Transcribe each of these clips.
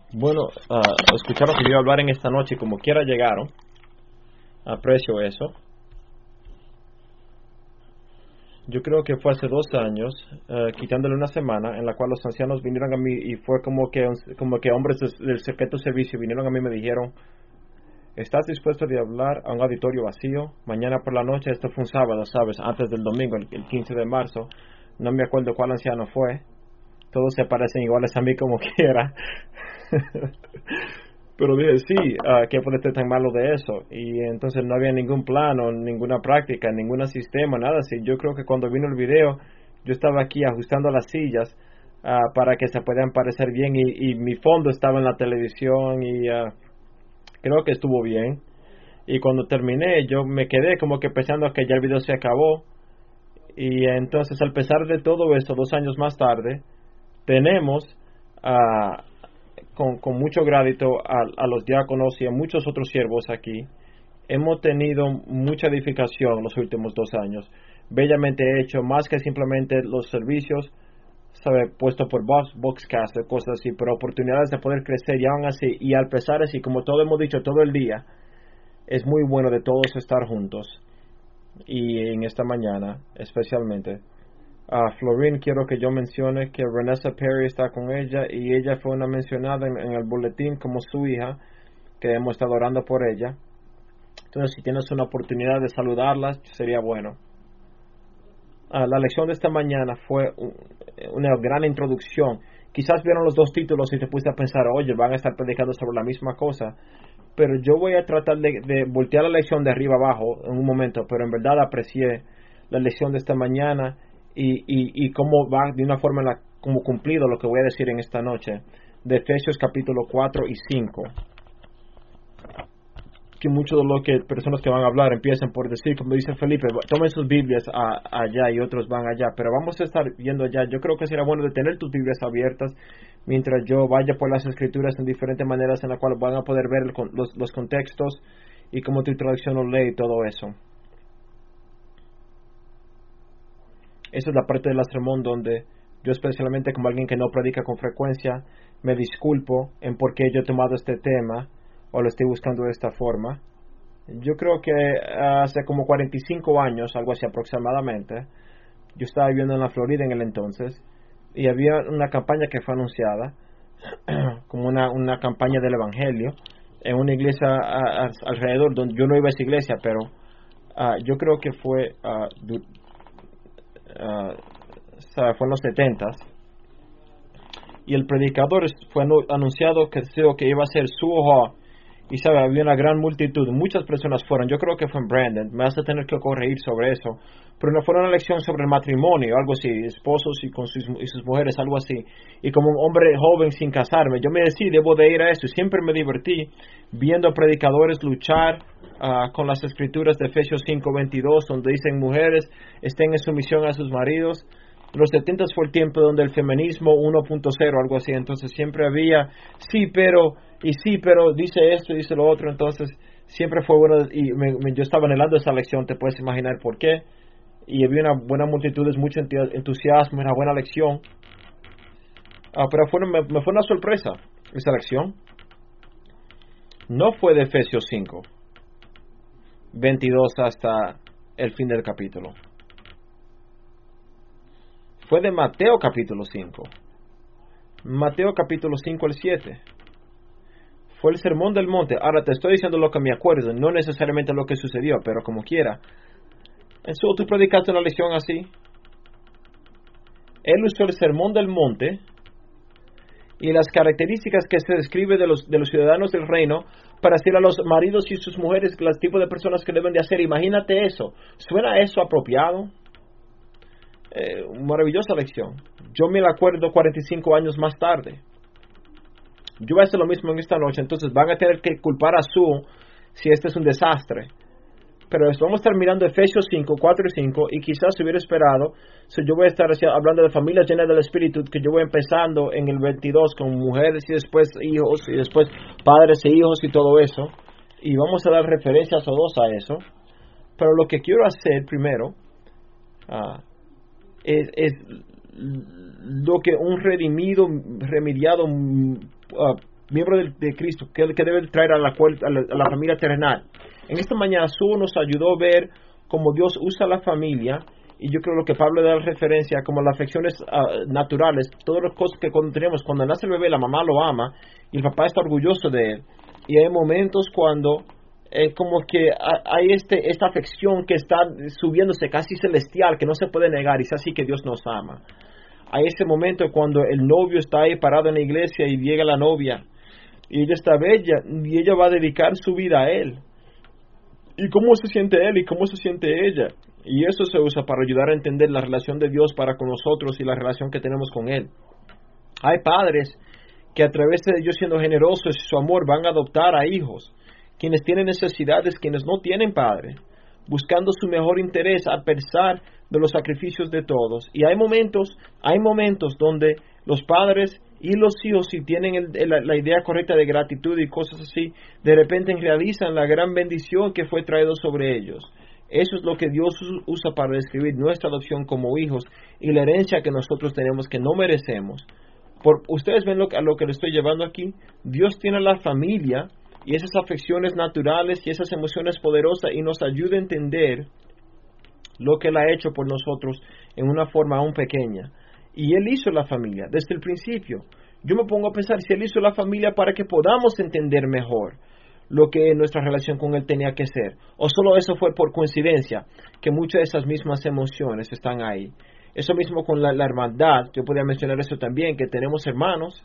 Bueno, escucharon que yo iba a hablar en esta noche y como quiera llegaron. Aprecio eso. Yo creo que fue hace 2 años, quitándole una semana, en la cual los ancianos vinieron a mí y fue como que hombres del secreto servicio vinieron a mí y me dijeron: ¿estás dispuesto a hablar a un auditorio vacío? Mañana por la noche, esto fue un sábado, ¿sabes? Antes del domingo, el 15 de marzo. No me acuerdo cuál anciano fue. Todos se parecen iguales a mí como quiera. Pero dije, sí, ¿qué puede ser tan malo de eso? Y entonces no había ningún plano, ninguna práctica, ningún sistema, nada así. Yo creo que cuando vino el video, yo estaba aquí ajustando las sillas para que se puedan parecer bien y mi fondo estaba en la televisión y creo que estuvo bien. Y cuando terminé, yo me quedé como que pensando que ya el video se acabó. Y entonces, al pesar de todo esto, 2 años más tarde, tenemos con mucho grádito a los diáconos y a muchos otros siervos aquí. Hemos tenido mucha edificación los últimos 2 años, bellamente hecho, más que simplemente los servicios, sabe, puesto por Boxcast, cosas así, pero oportunidades de poder crecer y aún así, y al pesar así, como todo hemos dicho todo el día, es muy bueno de todos estar juntos, y en esta mañana especialmente. Florine, quiero que yo mencione que Vanessa Perry está con ella y ella fue una mencionada en el boletín como su hija, que hemos estado orando por ella. Entonces, si tienes una oportunidad de saludarlas, sería bueno. La lección de esta mañana fue una gran introducción. Quizás vieron los dos títulos y te puse a pensar, oye, van a estar predicando sobre la misma cosa. Pero yo voy a tratar de voltear la lección de arriba abajo en un momento, pero en verdad aprecié la lección de esta mañana y cómo va de una forma como cumplido lo que voy a decir en esta noche, de Efesios capítulo 4 y 5. Que muchos de los que personas que van a hablar empiezan por decir, como dice Felipe, tomen sus Biblias allá y otros van allá, pero vamos a estar viendo allá. Yo creo que será bueno de tener tus Biblias abiertas mientras yo vaya por las escrituras en diferentes maneras en las cuales van a poder ver los contextos y cómo tu traducción lo lee y todo eso. Esa es la parte del sermón donde yo, especialmente como alguien que no predica con frecuencia, me disculpo en por qué yo he tomado este tema o lo estoy buscando de esta forma. Yo creo que hace como 45 años, algo así aproximadamente, yo estaba viviendo en la Florida en el entonces y había una campaña que fue anunciada como una campaña del Evangelio en una iglesia alrededor, donde yo no iba a esa iglesia, pero yo creo que fue fue en los 70s, y el predicador fue anunciado que iba a ser su hoja, y sabe, había una gran multitud, muchas personas fueron. Yo creo que fue en Brandon, me vas a tener que corregir sobre eso, pero no fue una lección sobre el matrimonio, algo así, esposos y sus mujeres, algo así, y como un hombre joven sin casarme, yo me decidí, debo de ir a eso, y siempre me divertí viendo predicadores luchar con las escrituras de Efesios 5:22, donde dicen: mujeres, estén en sumisión a sus maridos. Los 70 fue el tiempo donde el feminismo 1.0, algo así, entonces siempre había sí pero dice esto y dice lo otro, entonces siempre fue bueno, y yo estaba anhelando esa lección, te puedes imaginar por qué, y había una buena multitud, mucho entusiasmo, una buena lección, pero me fue una sorpresa esa lección. No fue de Efesios 5:22 hasta el fin del capítulo. Fue de Mateo capítulo 5. Mateo capítulo 5 al 7. Fue el sermón del monte. Ahora te estoy diciendo lo que me acuerdo, no necesariamente lo que sucedió, pero como quiera. Eso, tú predicaste una lección así. Él usó el sermón del monte y las características que se describe de los ciudadanos del reino para decir a los maridos y sus mujeres los tipos de personas que deben de hacer. Imagínate eso. ¿Suena eso apropiado? Maravillosa lección. Yo me la acuerdo 45 años más tarde. Yo voy a hacer lo mismo en esta noche, entonces van a tener que culpar a Sue si este es un desastre. Pero vamos a estar mirando Efesios 5:4 y 5, y quizás si hubiera esperado, yo voy a estar hablando de familias llenas del Espíritu, que yo voy empezando en el 22 con mujeres y después hijos y después padres e hijos y todo eso, y vamos a dar referencias o dos a eso. Pero lo que quiero hacer primero es lo que un remediado miembro de Cristo, que debe traer a la familia terrenal. En esta mañana Sue nos ayudó a ver cómo Dios usa la familia, y yo creo lo que Pablo da referencia como las afecciones naturales, todas las cosas que cuando tenemos, cuando nace el bebé, la mamá lo ama y el papá está orgulloso de él, y hay momentos cuando como que hay esta afección que está subiéndose casi celestial, que no se puede negar, y es así que Dios nos ama. Hay ese momento cuando el novio está ahí parado en la iglesia y llega la novia y ella está bella y ella va a dedicar su vida a él. ¿Y cómo se siente él y cómo se siente ella? Y eso se usa para ayudar a entender la relación de Dios para con nosotros y la relación que tenemos con él. Hay padres que a través de Dios siendo generosos y su amor van a adoptar a hijos, quienes tienen necesidades, quienes no tienen padre, buscando su mejor interés a pesar de los sacrificios de todos. Y hay momentos donde los padres y los hijos, si tienen la idea correcta de gratitud y cosas así, de repente realizan la gran bendición que fue traído sobre ellos. Eso es lo que Dios usa para describir nuestra adopción como hijos y la herencia que nosotros tenemos que no merecemos. Ustedes ven a lo que le estoy llevando aquí. Dios tiene la familia y esas afecciones naturales y esas emociones poderosas, y nos ayuda a entender lo que Él ha hecho por nosotros en una forma aún pequeña. Y Él hizo la familia desde el principio. Yo me pongo a pensar, si Él hizo la familia para que podamos entender mejor lo que nuestra relación con Él tenía que ser, o solo eso fue por coincidencia, que muchas de esas mismas emociones están ahí. Eso mismo con la hermandad, yo podría mencionar eso también, que tenemos hermanos,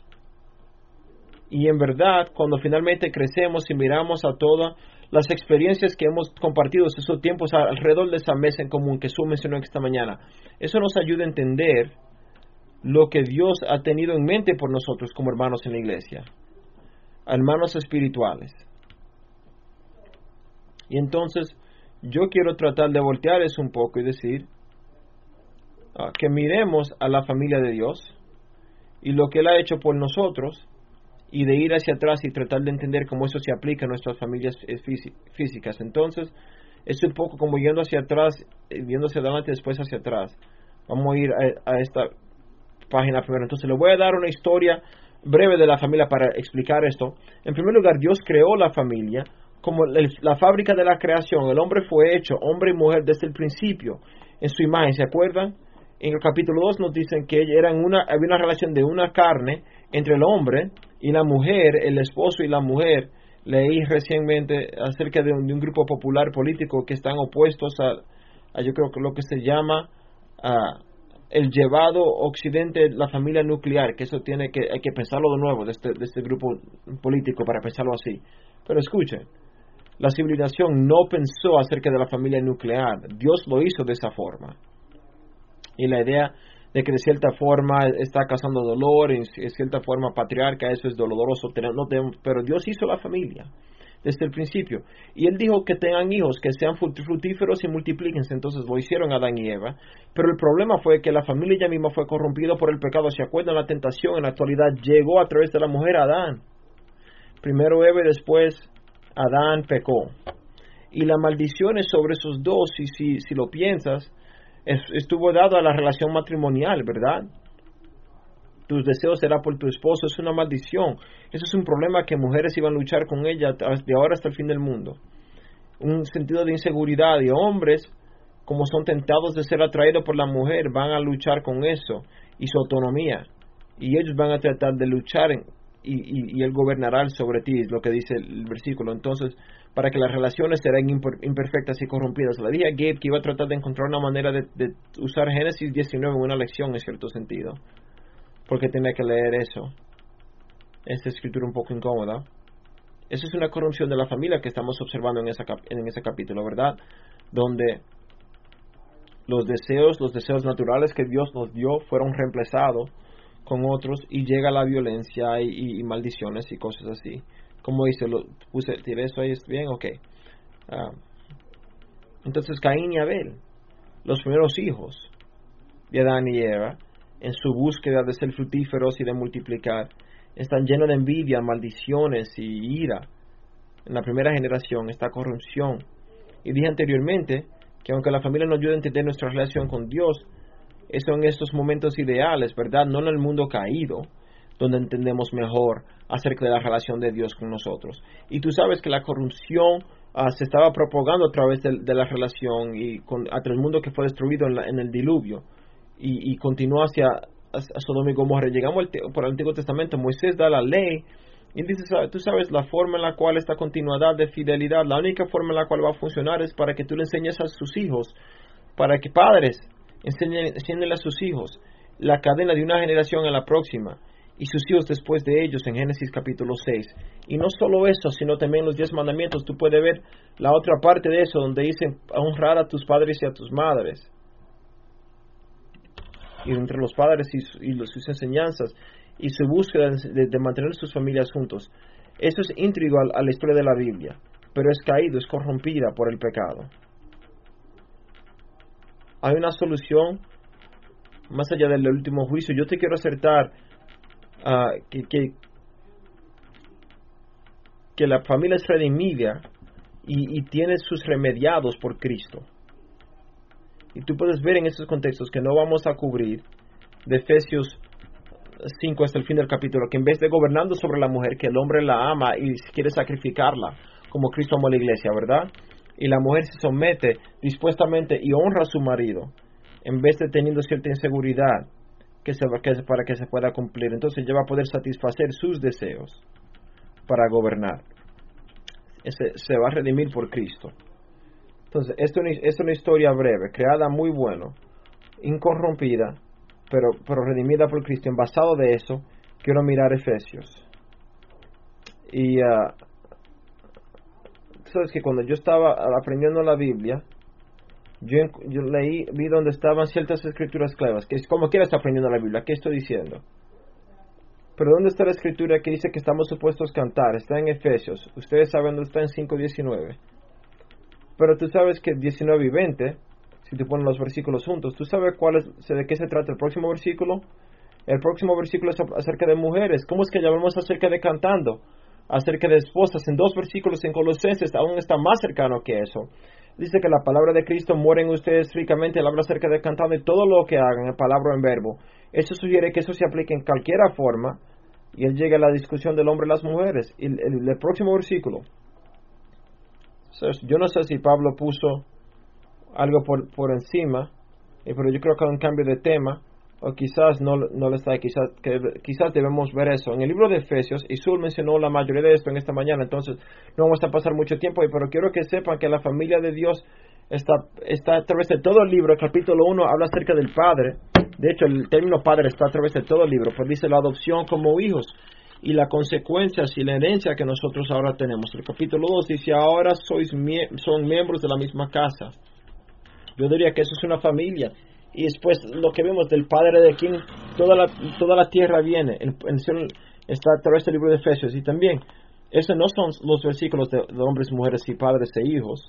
y en verdad, cuando finalmente crecemos y miramos a todas las experiencias que hemos compartido esos tiempos alrededor de esa mesa en común que Sue mencionó esta mañana, eso nos ayuda a entender lo que Dios ha tenido en mente por nosotros como hermanos en la iglesia, hermanos espirituales. Y entonces, yo quiero tratar de voltear eso un poco y decir que miremos a la familia de Dios y lo que Él ha hecho por nosotros, y de ir hacia atrás y tratar de entender cómo eso se aplica a nuestras familias físicas. Entonces, es un poco como yendo hacia atrás, yendo hacia adelante y después hacia atrás. Vamos a ir a esta página primero. Entonces, le voy a dar una historia breve de la familia para explicar esto. En primer lugar, Dios creó la familia como la fábrica de la creación. El hombre fue hecho hombre y mujer desde el principio en su imagen. ¿Se acuerdan? En el capítulo 2 nos dicen que había una relación de una carne entre el hombre y la mujer, el esposo y la mujer. Leí recientemente acerca de un grupo popular político que están opuestos a yo creo que lo que se llama el llevado occidente, la familia nuclear, que eso hay que pensarlo de nuevo de este grupo político para pensarlo así. Pero escuchen, la civilización no pensó acerca de la familia nuclear, Dios lo hizo de esa forma. Y la idea de que de cierta forma está causando dolor, en cierta forma patriarca, eso es doloroso, pero Dios hizo la familia desde el principio. Y Él dijo que tengan hijos, que sean fructíferos y multiplíquense. Entonces lo hicieron Adán y Eva. Pero el problema fue que la familia ya misma fue corrompida por el pecado. ¿Se acuerdan? La tentación en la actualidad llegó a través de la mujer Adán. Primero Eva y después Adán pecó. Y la maldición es sobre esos dos, si lo piensas, estuvo dado a la relación matrimonial, ¿verdad? Tus deseos será por tu esposo, es una maldición. Eso es un problema que mujeres iban a luchar con ella de ahora hasta el fin del mundo. Un sentido de inseguridad, y hombres, como son tentados de ser atraídos por la mujer, van a luchar con eso y su autonomía. Y ellos van a tratar de luchar y Él gobernará sobre ti, es lo que dice el versículo. Entonces, para que las relaciones serán imperfectas y corrompidas. Le dije a Gabe que iba a tratar de encontrar una manera de usar Génesis 19 en una lección, en cierto sentido, porque tenía que leer eso. Esta escritura un poco incómoda. Esa es una corrupción de la familia que estamos observando en ese capítulo, ¿verdad? Donde los deseos naturales que Dios nos dio fueron reemplazados con otros, y llega la violencia y maldiciones y cosas así. Como dice, tiré eso ahí, ¿está bien? Ok. Entonces Caín y Abel, los primeros hijos de Adán y Eva, en su búsqueda de ser fructíferos y de multiplicar, están llenos de envidia, maldiciones y ira. En la primera generación, esta corrupción. Y dije anteriormente que aunque la familia nos ayuda a entender nuestra relación con Dios, eso en estos momentos ideales, ¿verdad? No en el mundo caído, donde entendemos mejor acerca de la relación de Dios con nosotros. Y tú sabes que la corrupción se estaba propagando a través de la relación y hacia el mundo que fue destruido en el diluvio, y continuó hacia Sodoma y Gomorra. Llegamos por el Antiguo Testamento. Moisés da la ley y dice, tú sabes, la forma en la cual esta continuidad de fidelidad, la única forma en la cual va a funcionar es para que tú le enseñes a sus hijos, para que padres enseñen a sus hijos la cadena de una generación a la próxima, y sus hijos después de ellos, en Génesis capítulo 6. Y no solo eso, sino también los 10 mandamientos. Tú puedes ver la otra parte de eso, donde dicen honrar a tus padres y a tus madres. Y entre los padres y sus enseñanzas y su búsqueda de mantener sus familias juntos. Eso es íntegro a la historia de la Biblia, pero es caído, es corrompida por el pecado. Hay una solución más allá del último juicio. Yo te quiero acertar que la familia es redimida y tiene sus remediados por Cristo. Y tú puedes ver en estos contextos que no vamos a cubrir, de Efesios 5 hasta el fin del capítulo, que en vez de gobernando sobre la mujer, que el hombre la ama y quiere sacrificarla como Cristo amó a la iglesia, ¿verdad? Y la mujer se somete dispuestamente y honra a su marido, en vez de teniendo cierta inseguridad para que se pueda cumplir. Entonces ella va a poder satisfacer sus deseos para gobernar. Se va a redimir por Cristo. Entonces, esto es una historia breve, creada muy bueno, incorrompida, pero redimida por Cristo. En basado de eso, quiero mirar Efesios. Y sabes que cuando yo estaba aprendiendo la Biblia, yo vi donde estaban ciertas escrituras claves, que es como quieras aprendiendo la Biblia. ¿Qué estoy diciendo? Pero ¿dónde está la escritura que dice que estamos supuestos a cantar? Está en Efesios. Ustedes saben dónde está, en 5:19. Pero tú sabes que 19 y 20, si te ponen los versículos juntos, ¿tú sabes de qué se trata el próximo versículo? El próximo versículo es acerca de mujeres. ¿Cómo es que llamamos acerca de cantando? Acerca de esposas. En 2 versículos en Colosenses aún está más cercano que eso. Dice que la palabra de Cristo muere en ustedes ricamente. Él habla acerca de cantando y todo lo que hagan, en palabra o en verbo. Eso sugiere que eso se aplique en cualquier forma. Y él llega a la discusión del hombre y las mujeres. Y el próximo versículo. Yo no sé si Pablo puso algo por encima, pero yo creo que hay un cambio de tema, o quizás no lo está, quizás debemos ver eso. En el libro de Efesios, y Sul mencionó la mayoría de esto en esta mañana, entonces no vamos a pasar mucho tiempo ahí, pero quiero que sepan que la familia de Dios está a través de todo el libro. El capítulo 1 habla acerca del Padre. De hecho, el término Padre está a través de todo el libro, pues dice la adopción como hijos y las consecuencias y la herencia que nosotros ahora tenemos. El capítulo 2 dice, ahora son miembros de la misma casa. Yo diría que eso es una familia. Y después lo que vemos del Padre, de quien toda la tierra viene, está a través del libro de Efesios. Y también, esos no son los versículos de hombres, mujeres y padres e hijos.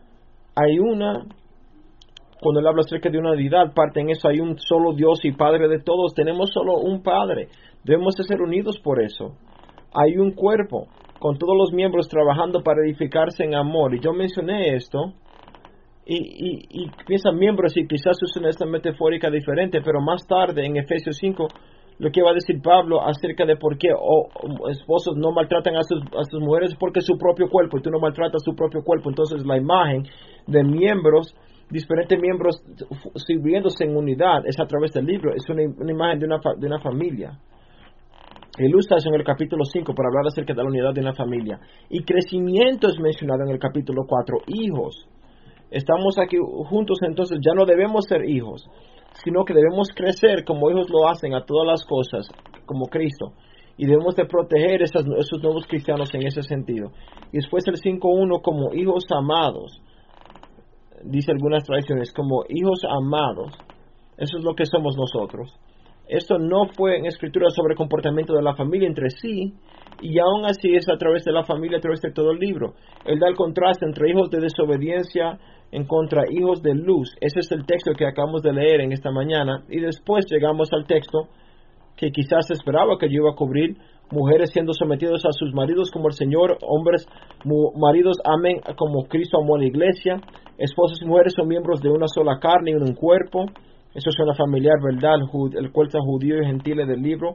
Cuando él habla acerca de una deidad, parte en eso, hay un solo Dios y Padre de todos. Tenemos solo un Padre. Debemos de ser unidos por eso. Hay un cuerpo, con todos los miembros trabajando para edificarse en amor. Y yo mencioné esto, y piensan miembros, y quizás usen esta metafórica diferente, pero más tarde, en Efesios 5, lo que va a decir Pablo acerca de por qué esposos no maltratan a sus mujeres, porque es su propio cuerpo, y tú no maltratas tu propio cuerpo. Entonces la imagen de miembros, diferentes miembros sirviéndose en unidad, es a través del libro, es una imagen de una familia. Ilustra eso en el capítulo 5 para hablar acerca de la unidad de una familia. Y crecimiento es mencionado en el capítulo 4, hijos. Estamos aquí juntos, entonces ya no debemos ser hijos, sino que debemos crecer como hijos lo hacen a todas las cosas, como Cristo. Y debemos de proteger esos nuevos cristianos en ese sentido. Y después el 5.1, como hijos amados. Dice algunas tradiciones, como hijos amados. Eso es lo que somos nosotros. Esto no fue en escritura sobre el comportamiento de la familia entre sí, y aún así es a través de la familia, a través de todo el libro. Él da el contraste entre hijos de desobediencia en contra hijos de luz. Ese es el texto que acabamos de leer en esta mañana, y después llegamos al texto que quizás esperaba que yo iba a cubrir: mujeres siendo sometidos a sus maridos como el Señor, hombres, maridos amen como Cristo amó a la iglesia, esposos y mujeres son miembros de una sola carne y un cuerpo. Eso suena familiar, ¿verdad? El cual está judío y gentil del libro.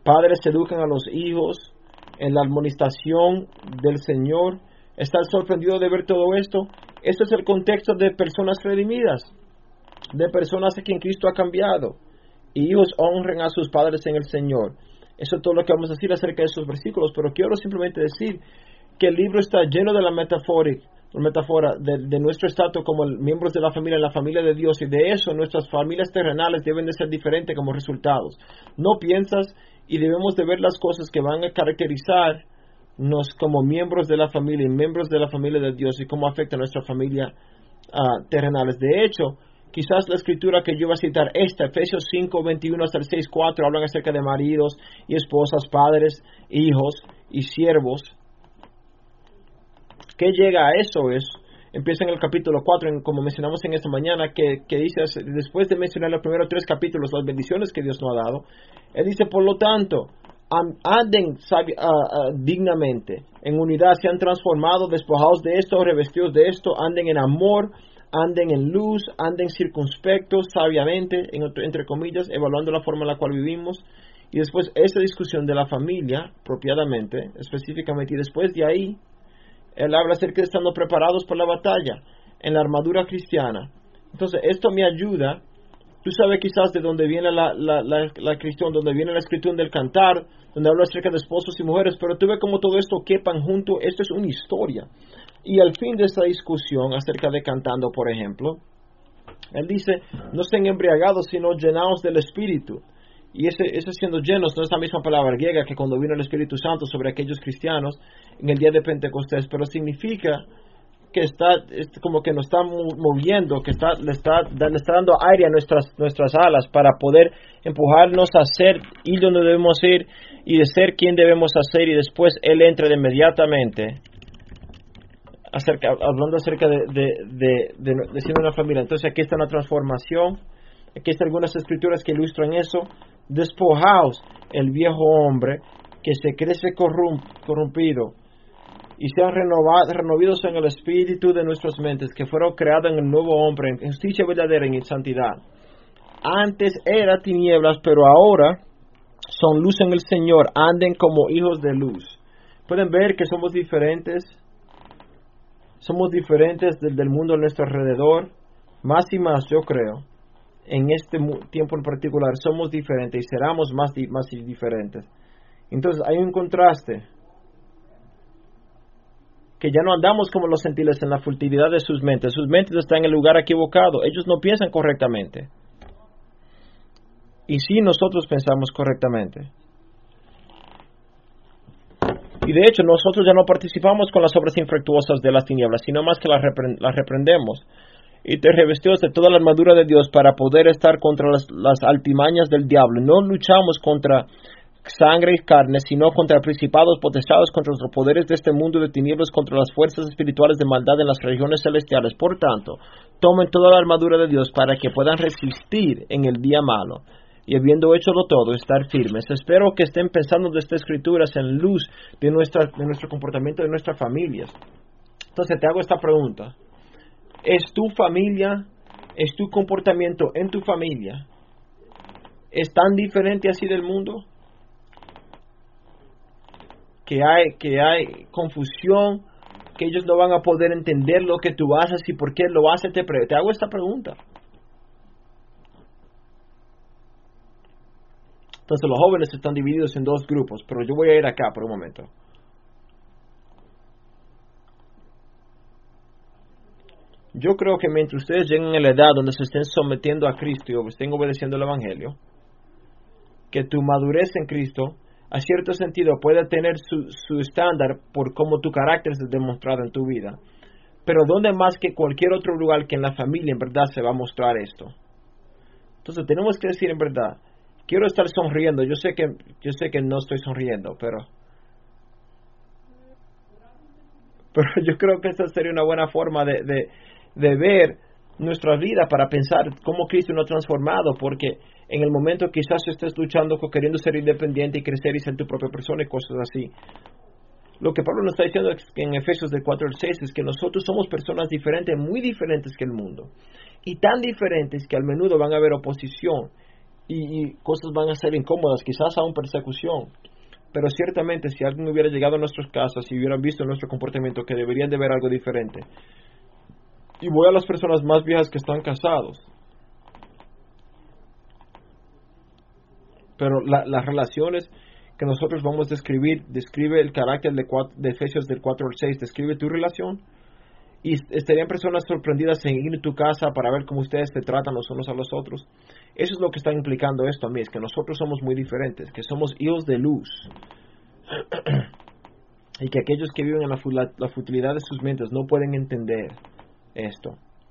Padres educan a los hijos en la admonestación del Señor. ¿Estás sorprendido de ver todo esto? Esto es el contexto de personas redimidas, de personas a quien Cristo ha cambiado. Y hijos honren a sus padres en el Señor. Eso es todo lo que vamos a decir acerca de esos versículos, pero quiero simplemente decir que el libro está lleno de la metáfora de nuestro estatus como miembros de la familia de Dios, y de eso nuestras familias terrenales deben de ser diferentes como resultados. No piensas, y debemos de ver las cosas que van a caracterizarnos como miembros de la familia y miembros de la familia de Dios y cómo afecta a nuestra familia terrenales. De hecho, quizás la escritura que yo voy a citar, Efesios 5, 21 hasta el 6, 4, hablan acerca de maridos y esposas, padres, hijos y siervos. ¿Qué llega a eso? Empieza en el capítulo 4, como mencionamos en esta mañana, que dice, después de mencionar los primeros 3 capítulos, las bendiciones que Dios nos ha dado, Él dice, por lo tanto, anden dignamente, en unidad, sean transformados, despojados de esto, revestidos de esto, anden en amor, anden en luz, anden circunspectos, sabiamente, entre comillas, evaluando la forma en la cual vivimos. Y después esa discusión de la familia, apropiadamente, específicamente, y después de ahí, Él habla acerca de estando preparados para la batalla, en la armadura cristiana. Entonces, esto me ayuda. Tú sabes quizás de dónde viene la cristiana, donde viene la escritura del cantar, donde habla acerca de esposos y mujeres, pero tú ves cómo todo esto quepan junto. Esto es una historia. Y al fin de esta discusión acerca de cantando, por ejemplo, Él dice, no estén embriagados, sino llenados del Espíritu. Y ese siendo llenos no es la misma palabra griega que cuando vino el Espíritu Santo sobre aquellos cristianos en el día de Pentecostés, pero significa que como que nos está moviendo, que le está dando aire a nuestras alas para poder empujarnos a ir donde debemos ir y de ser quien debemos hacer, y después Él entra inmediatamente hablando acerca de siendo una familia. Entonces aquí está una transformación. Aquí están algunas escrituras que ilustran eso. Despojaos el viejo hombre que se crece corrompido, y sean renovados en el espíritu de nuestras mentes, que fueron creados en el nuevo hombre, en justicia verdadera y en santidad. Antes era tinieblas, pero ahora son luz en el Señor. Anden como hijos de luz. Pueden ver que somos diferentes. Somos diferentes del mundo a nuestro alrededor. Más y más, yo creo. En este tiempo en particular somos diferentes y seremos más diferentes. Entonces hay un contraste, que ya no andamos como los gentiles en la futilidad de sus mentes. Sus mentes están en el lugar equivocado. Ellos no piensan correctamente. Y sí, nosotros pensamos correctamente. Y de hecho nosotros ya no participamos con las obras infructuosas de las tinieblas, sino más que las reprendemos. Y te revestidos de toda la armadura de Dios para poder estar contra las altimañas del diablo. No luchamos contra sangre y carne, sino contra principados, potestades, contra los poderes de este mundo de tinieblas, contra las fuerzas espirituales de maldad en las regiones celestiales. Por tanto, tomen toda la armadura de Dios para que puedan resistir en el día malo, y habiendo hecho todo, estar firmes. Espero que estén pensando de estas escrituras en luz de nuestro comportamiento, de nuestras familias. Entonces te hago esta pregunta. ¿Es tu familia, es tu comportamiento en tu familia, es tan diferente así del mundo? Que hay confusión, que ellos no van a poder entender lo que tú haces y por qué lo haces. Te hago esta pregunta. Entonces los jóvenes están divididos en 2 grupos, pero yo voy a ir acá por un momento. Yo creo que mientras ustedes lleguen a la edad donde se estén sometiendo a Cristo y estén obedeciendo el Evangelio, que tu madurez en Cristo, a cierto sentido, puede tener su estándar por cómo tu carácter es demostrado en tu vida. Pero ¿dónde más que cualquier otro lugar que en la familia en verdad se va a mostrar esto? Entonces tenemos que decir en verdad, quiero estar sonriendo. Yo sé que no estoy sonriendo, pero yo creo que esta sería una buena forma de ver nuestra vida, para pensar cómo Cristo nos ha transformado, porque en el momento quizás estés luchando con queriendo ser independiente y crecer y ser tu propia persona y cosas así. Lo que Pablo nos está diciendo en Efesios del 4 al 6 es que nosotros somos personas diferentes, muy diferentes que el mundo, y tan diferentes que al menudo van a haber oposición, y cosas van a ser incómodas, quizás aún persecución. Pero ciertamente si alguien hubiera llegado a nuestras casas y hubiera visto nuestro comportamiento, que deberían de ver algo diferente. Y voy a las personas más viejas que están casados. Pero las relaciones que nosotros vamos a describe el carácter de Efesios del 4 al 6, describe tu relación. Y estarían personas sorprendidas en ir a tu casa para ver cómo ustedes se tratan los unos a los otros. Eso es lo que está implicando esto a mí, es que nosotros somos muy diferentes, que somos hijos de luz. Y que aquellos que viven en la futilidad de sus mentes no pueden entender esto.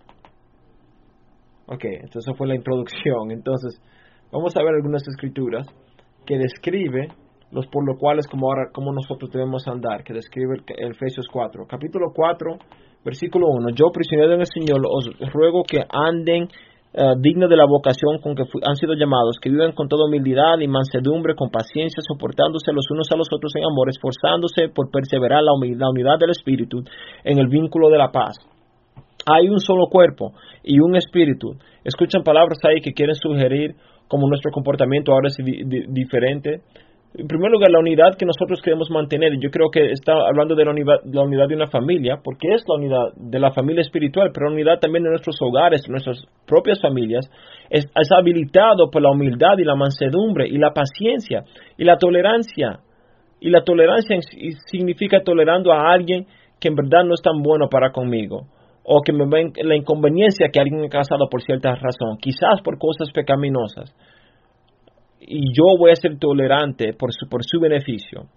Ok, entonces esa fue la introducción. Entonces, vamos a ver algunas escrituras que describe los por lo cuales como nosotros debemos andar, que describe el Efesios 4. Capítulo 4, versículo 1. Yo, prisionero en el Señor, os ruego que anden dignos de la vocación con que han sido llamados, que vivan con toda humildad y mansedumbre, con paciencia, soportándose los unos a los otros en amor, esforzándose por perseverar la unidad del Espíritu en el vínculo de la paz. Hay un solo cuerpo y un espíritu. Escuchan palabras ahí que quieren sugerir como nuestro comportamiento ahora es diferente. En primer lugar, la unidad que nosotros queremos mantener. Yo creo que está hablando de la unidad de una familia, porque es la unidad de la familia espiritual, pero la unidad también de nuestros hogares, de nuestras propias familias. Es habilitado por la humildad y la mansedumbre y la paciencia y la tolerancia. Y la tolerancia significa tolerando a alguien que en verdad no es tan bueno para conmigo, o que me ven la inconveniencia que alguien ha casado por cierta razón, quizás por cosas pecaminosas. Y yo voy a ser tolerante por su beneficio.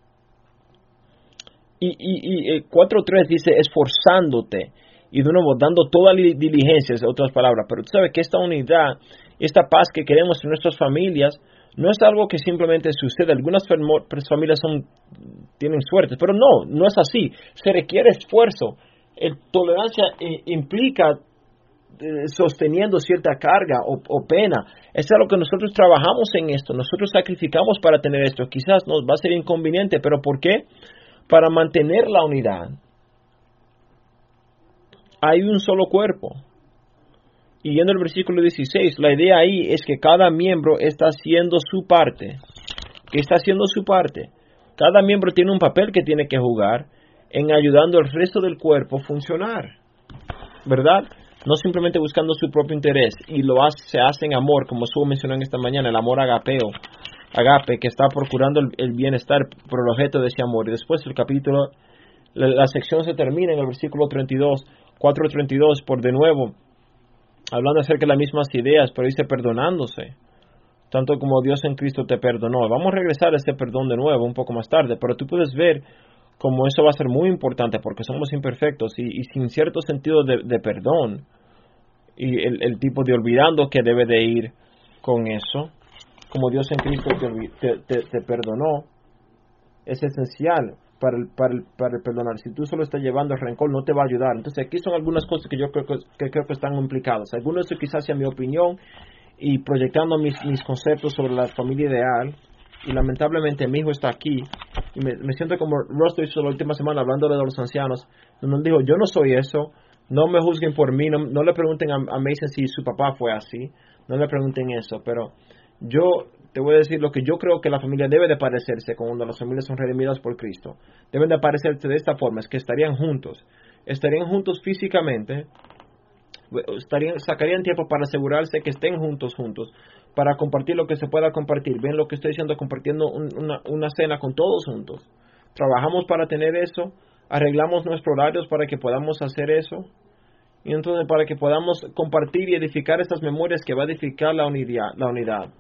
Y 4.3 dice esforzándote. Y de nuevo, dando toda diligencia, en otras palabras. Pero tú sabes que esta unidad, esta paz que queremos en nuestras familias, no es algo que simplemente sucede. Algunas familias tienen suerte, pero no es así. Se requiere esfuerzo. Tolerancia implica sosteniendo cierta carga o pena. Es algo que nosotros trabajamos en esto, nosotros sacrificamos para tener esto. Quizás nos va a ser inconveniente, pero ¿por qué? Para mantener la unidad. Hay un solo cuerpo. Y yendo al versículo 16, la idea ahí es que cada miembro está haciendo su parte. Cada miembro tiene un papel que tiene que jugar en ayudando al resto del cuerpo a funcionar, ¿verdad? No simplemente buscando su propio interés, y se hace en amor, como estuvo mencionando esta mañana, el amor agape, que está procurando el bienestar por el objeto de ese amor. Y después el capítulo, la sección se termina en el versículo 4:32, por de nuevo, hablando acerca de las mismas ideas, pero dice perdonándose, tanto como Dios en Cristo te perdonó. Vamos a regresar a este perdón de nuevo un poco más tarde, pero tú puedes ver como eso va a ser muy importante porque somos imperfectos y sin cierto sentido de perdón y el tipo de olvidando que debe de ir con eso, como Dios en Cristo te perdonó, es esencial para el perdonar. Si tú solo estás llevando el rencor, no te va a ayudar. Entonces aquí son algunas cosas que yo creo que están implicadas. Algunos de eso quizás sea mi opinión y proyectando mis conceptos sobre la familia ideal. Y lamentablemente mi hijo está aquí y me siento como Rosto hizo la última semana hablando de los ancianos, donde dijo, yo no soy eso, no me juzguen por mí, no le pregunten a Mason si su papá fue así, no le pregunten eso, pero yo te voy a decir lo que yo creo que la familia debe de parecerse cuando las familias son redimidas por Cristo. Deben de parecerse de esta forma, es que estarían juntos físicamente, sacarían tiempo para asegurarse que estén juntos, para compartir lo que se pueda compartir. Ven lo que estoy diciendo, compartiendo una cena con todos juntos. Trabajamos para tener eso, arreglamos nuestros horarios para que podamos hacer eso, y entonces para que podamos compartir y edificar estas memorias que va a edificar la unidad.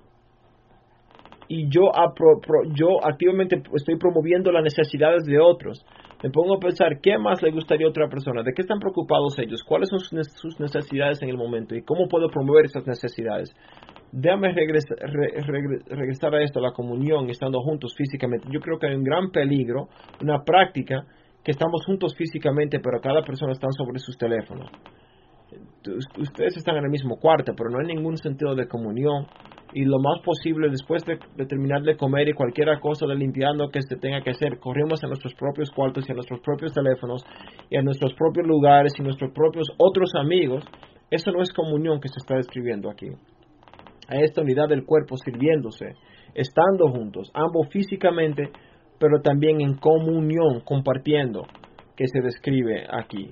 Y yo activamente estoy promoviendo las necesidades de otros. Me pongo a pensar, ¿qué más le gustaría a otra persona? ¿De qué están preocupados ellos? ¿Cuáles son sus necesidades en el momento? ¿Y cómo puedo promover esas necesidades? Déjame regresar a esto, a la comunión, estando juntos físicamente. Yo creo que hay un gran peligro, una práctica, que estamos juntos físicamente, pero cada persona está sobre sus teléfonos. Ustedes están en el mismo cuarto, pero no hay ningún sentido de comunión. Y lo más posible, después de terminar de comer y cualquier cosa de limpiando que se tenga que hacer, corrimos a nuestros propios cuartos y a nuestros propios teléfonos y a nuestros propios lugares y nuestros propios otros amigos. Eso no es comunión que se está describiendo aquí. a esta unidad del cuerpo sirviéndose, estando juntos, ambos físicamente, pero también en comunión, compartiendo, que se describe aquí.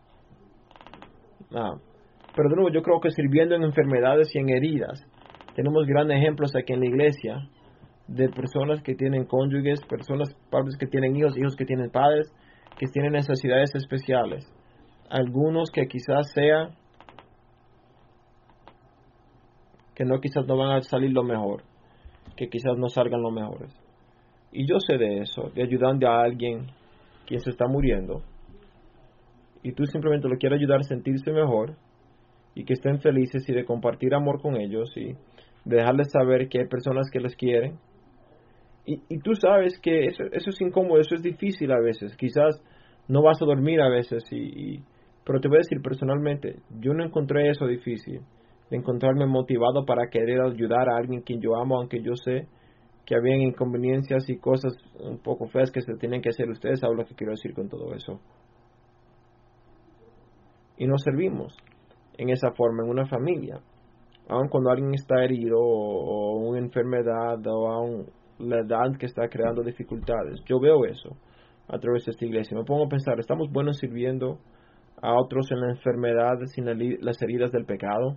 Pero de nuevo, yo creo que sirviendo en enfermedades y en heridas, tenemos grandes ejemplos aquí en la iglesia de personas que tienen cónyuges, padres que tienen hijos, hijos que tienen padres, que tienen necesidades especiales. Algunos que quizás quizás no van a salir lo mejor, que quizás no salgan lo mejores. Y yo sé de eso, de ayudando a alguien quien se está muriendo, y tú simplemente lo quieres ayudar a sentirse mejor, y que estén felices, y de compartir amor con ellos, y de dejarles saber que hay personas que les quieren. Y tú sabes que eso es incómodo, eso es difícil a veces, quizás no vas a dormir a veces, pero te voy a decir personalmente, yo no encontré eso difícil, de encontrarme motivado para querer ayudar a alguien quien yo amo, aunque yo sé que habían inconveniencias y cosas un poco feas que se tienen que hacer. Ustedes saben lo que quiero decir con todo eso. Y nos servimos en esa forma, en una familia. Aun cuando alguien está herido o una enfermedad o aun la edad que está creando dificultades. Yo veo eso a través de esta iglesia. Me pongo a pensar, ¿estamos buenos sirviendo a otros en la enfermedad sin las heridas del pecado?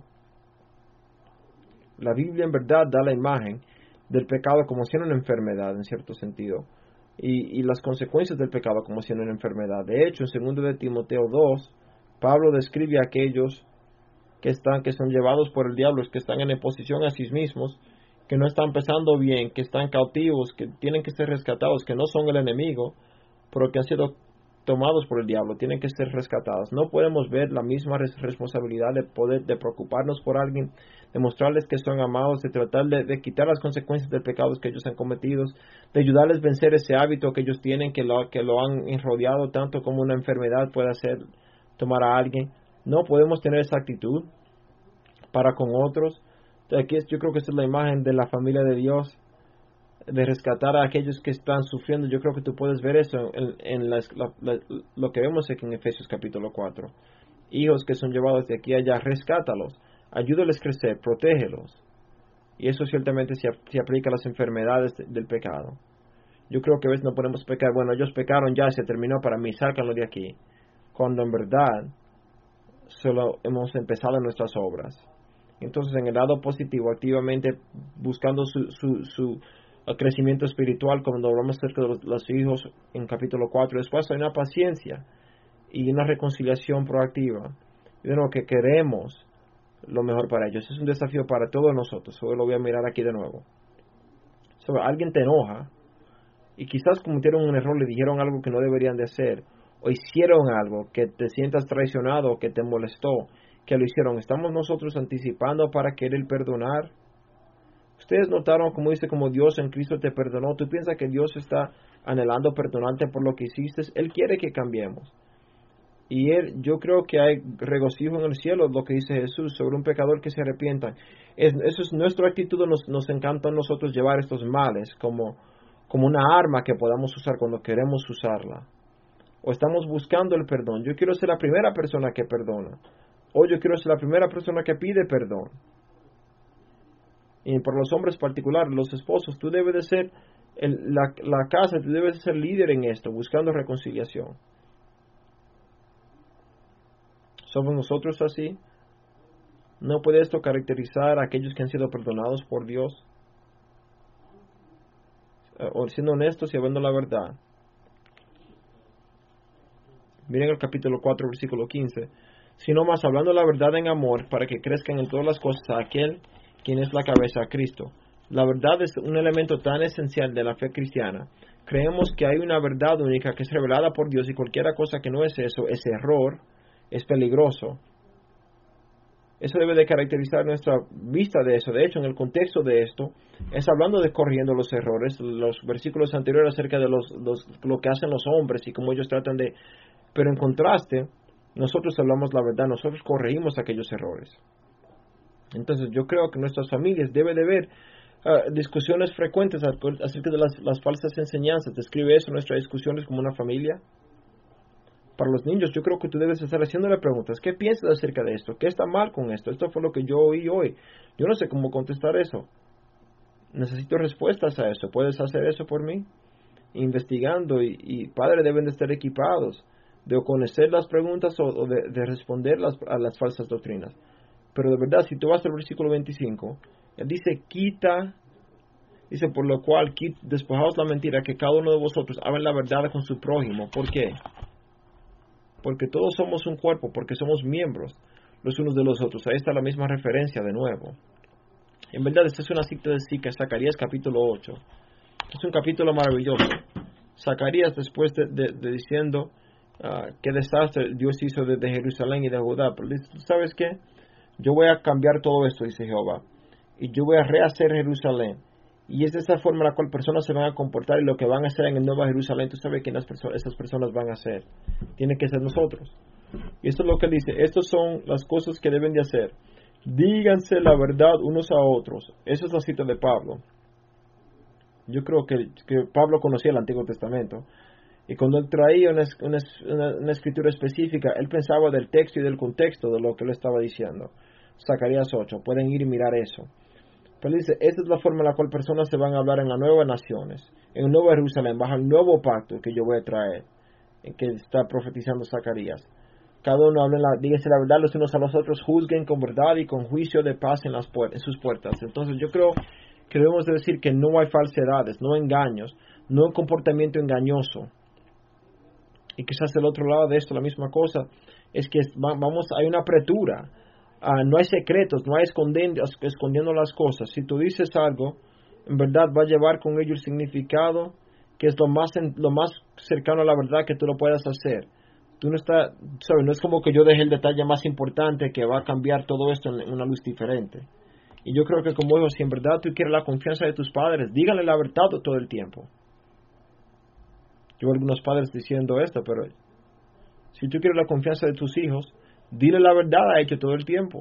La Biblia en verdad da la imagen del pecado como siendo una enfermedad en cierto sentido, y las consecuencias del pecado como siendo una enfermedad. De hecho, en 2 de Timoteo 2, Pablo describe a aquellos que son llevados por el diablo, que están en oposición a sí mismos, que no están pensando bien, que están cautivos, que tienen que ser rescatados, que no son el enemigo, pero que han sido tomados por el diablo, tienen que ser rescatados. No podemos ver la misma responsabilidad de preocuparnos por alguien, de mostrarles que son amados, de tratar de quitar las consecuencias del pecado que ellos han cometido, de ayudarles a vencer ese hábito que ellos tienen, que lo han rodeado tanto como una enfermedad puede hacer tomar a alguien. No podemos tener esa actitud para con otros. Aquí yo creo que esta es la imagen de la familia de Dios, de rescatar a aquellos que están sufriendo. Yo creo que tú puedes ver eso en lo que vemos aquí en Efesios capítulo 4. Hijos que son llevados de aquí a allá, rescátalos, ayúdales a crecer, protégelos. Y eso ciertamente se aplica a las enfermedades del pecado. Yo creo que a veces no podemos pecar. Bueno, ellos pecaron ya, se terminó para mí, sácanlo de aquí. Cuando en verdad solo hemos empezado nuestras obras. Entonces, en el lado positivo, activamente buscando su crecimiento espiritual, cuando hablamos acerca de los hijos en capítulo 4, después hay una paciencia y una reconciliación proactiva. Y de nuevo, que queremos lo mejor para ellos. Es un desafío para todos nosotros. Hoy lo voy a mirar aquí de nuevo. Alguien te enoja y quizás cometieron un error, le dijeron algo que no deberían de hacer, o hicieron algo que te sientas traicionado o que te molestó, que lo hicieron. ¿Estamos nosotros anticipando para querer perdonar? Ustedes notaron, como dice, como Dios en Cristo te perdonó. ¿Tú piensas que Dios está anhelando perdonarte por lo que hiciste? Él quiere que cambiemos. Y yo creo que hay regocijo en el cielo, lo que dice Jesús, sobre un pecador que se arrepienta. Eso es nuestra actitud. Nos encanta a nosotros llevar estos males como una arma que podamos usar cuando queremos usarla. O estamos buscando el perdón. Yo quiero ser la primera persona que perdona. O yo quiero ser la primera persona que pide perdón. Y por los hombres particulares, los esposos, tú debes de ser la casa, tú debes de ser líder en esto, buscando reconciliación. ¿Somos nosotros así? ¿No puede esto caracterizar a aquellos que han sido perdonados por Dios? O siendo honestos y hablando la verdad. Miren el capítulo 4, versículo 15. Sino más hablando la verdad en amor, para que crezcan en todas las cosas a aquel quien es la cabeza, a Cristo. La verdad es un elemento tan esencial de la fe cristiana. Creemos que hay una verdad única que es revelada por Dios, y cualquier cosa que no es eso es error, es peligroso. Eso debe de caracterizar nuestra vista de eso. De hecho, en el contexto de esto, es hablando de corrigiendo los errores. Los versículos anteriores acerca de lo que hacen los hombres y cómo ellos tratan de... Pero en contraste, nosotros hablamos la verdad, nosotros corregimos aquellos errores. Entonces yo creo que nuestras familias deben de ver discusiones frecuentes acerca de las falsas enseñanzas. ¿Describe eso nuestras discusiones como una familia? Para los niños, yo creo que tú debes estar haciéndole preguntas. ¿Qué piensas acerca de esto? ¿Qué está mal con esto? Esto fue lo que yo oí hoy. Yo no sé cómo contestar eso. Necesito respuestas a eso. ¿Puedes hacer eso por mí? Investigando, y padres deben de estar equipados de conocer las preguntas o de responder a las falsas doctrinas. Pero de verdad, si tú vas al versículo 25, él dice, dice, por lo cual, despojaos la mentira, que cada uno de vosotros hable la verdad con su prójimo. ¿Por qué? Porque todos somos un cuerpo, porque somos miembros los unos de los otros. Ahí está la misma referencia de nuevo. En verdad, esta es una cita de Zacarías capítulo 8. Es un capítulo maravilloso. Zacarías, después de diciendo qué desastre Dios hizo desde Jerusalén y de Judá, pero dice, ¿sabes qué? Yo voy a cambiar todo esto, dice Jehová, y yo voy a rehacer Jerusalén. Y es de esa forma en la cual personas se van a comportar, y lo que van a hacer en el Nuevo Jerusalén, tú sabes quién esas personas van a hacer. Tiene que ser nosotros. Y esto es lo que él dice, estas son las cosas que deben de hacer. Díganse la verdad unos a otros. Esa es la cita de Pablo. Yo creo que Pablo conocía el Antiguo Testamento. Y cuando él traía una escritura específica, él pensaba del texto y del contexto de lo que él estaba diciendo. Zacarías 8, pueden ir y mirar eso. Pero él dice, esta es la forma en la cual personas se van a hablar en las nuevas naciones, en el nuevo Jerusalén, bajo el nuevo pacto que yo voy a traer, en que está profetizando Zacarías. Cada uno dígase la verdad los unos a los otros, juzguen con verdad y con juicio de paz en sus puertas. Entonces yo creo que debemos de decir que no hay falsedades, no engaños, no un comportamiento engañoso. Y quizás el otro lado de esto, la misma cosa, es que hay una apertura, no hay secretos, no hay escondiendo las cosas. Si tú dices algo, en verdad va a llevar con ello el significado que es lo más cercano a la verdad que tú lo puedas hacer. Tú no es como que yo deje el detalle más importante que va a cambiar todo esto en una luz diferente. Y yo creo que como hijo, si en verdad tú quieres la confianza de tus padres, díganle la verdad todo el tiempo. Yo veo algunos padres diciendo esto, pero si tú quieres la confianza de tus hijos, dile la verdad a ellos todo el tiempo.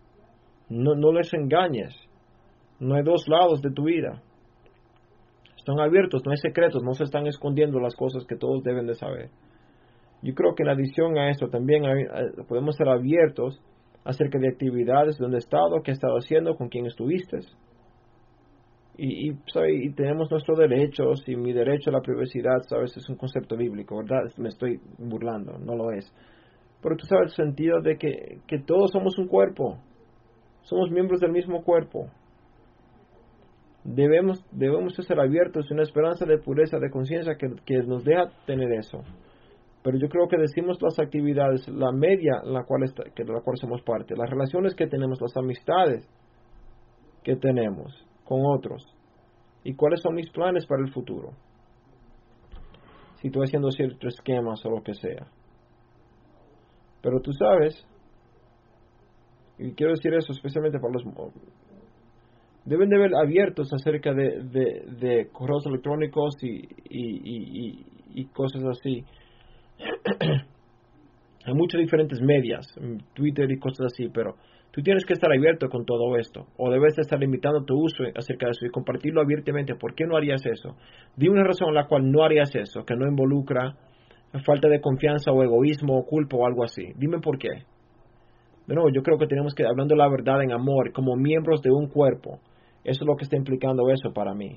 No les engañes. No hay dos lados de tu vida. Están abiertos, no hay secretos, no se están escondiendo las cosas que todos deben de saber. Yo creo que en adición a esto también podemos ser abiertos acerca de actividades, de dónde has estado, qué has estado haciendo, con quién estuviste. Y tenemos nuestros derechos, y mi derecho a la privacidad, sabes, es un concepto bíblico, ¿verdad? Me estoy burlando, no lo es. Pero tú sabes el sentido de que todos somos un cuerpo, somos miembros del mismo cuerpo. Debemos ser abiertos, una esperanza de pureza, de conciencia que nos deja tener eso. Pero yo creo que decimos las actividades, la media de la cual somos parte, las relaciones que tenemos, las amistades que tenemos con otros, y cuáles son mis planes para el futuro, si estoy haciendo ciertos esquemas o lo que sea. Pero tú sabes, y quiero decir eso especialmente para los deben de ver abiertos acerca de correos electrónicos y cosas así. Hay muchas diferentes medias, Twitter y cosas así, pero tú tienes que estar abierto con todo esto, o debes estar limitando tu uso acerca de eso y compartirlo abiertamente. ¿Por qué no harías eso? Dime una razón en la cual no harías eso, que no involucra falta de confianza o egoísmo o culpa o algo así. Dime por qué. De nuevo, yo creo que tenemos que, hablando la verdad en amor, como miembros de un cuerpo, eso es lo que está implicando eso para mí.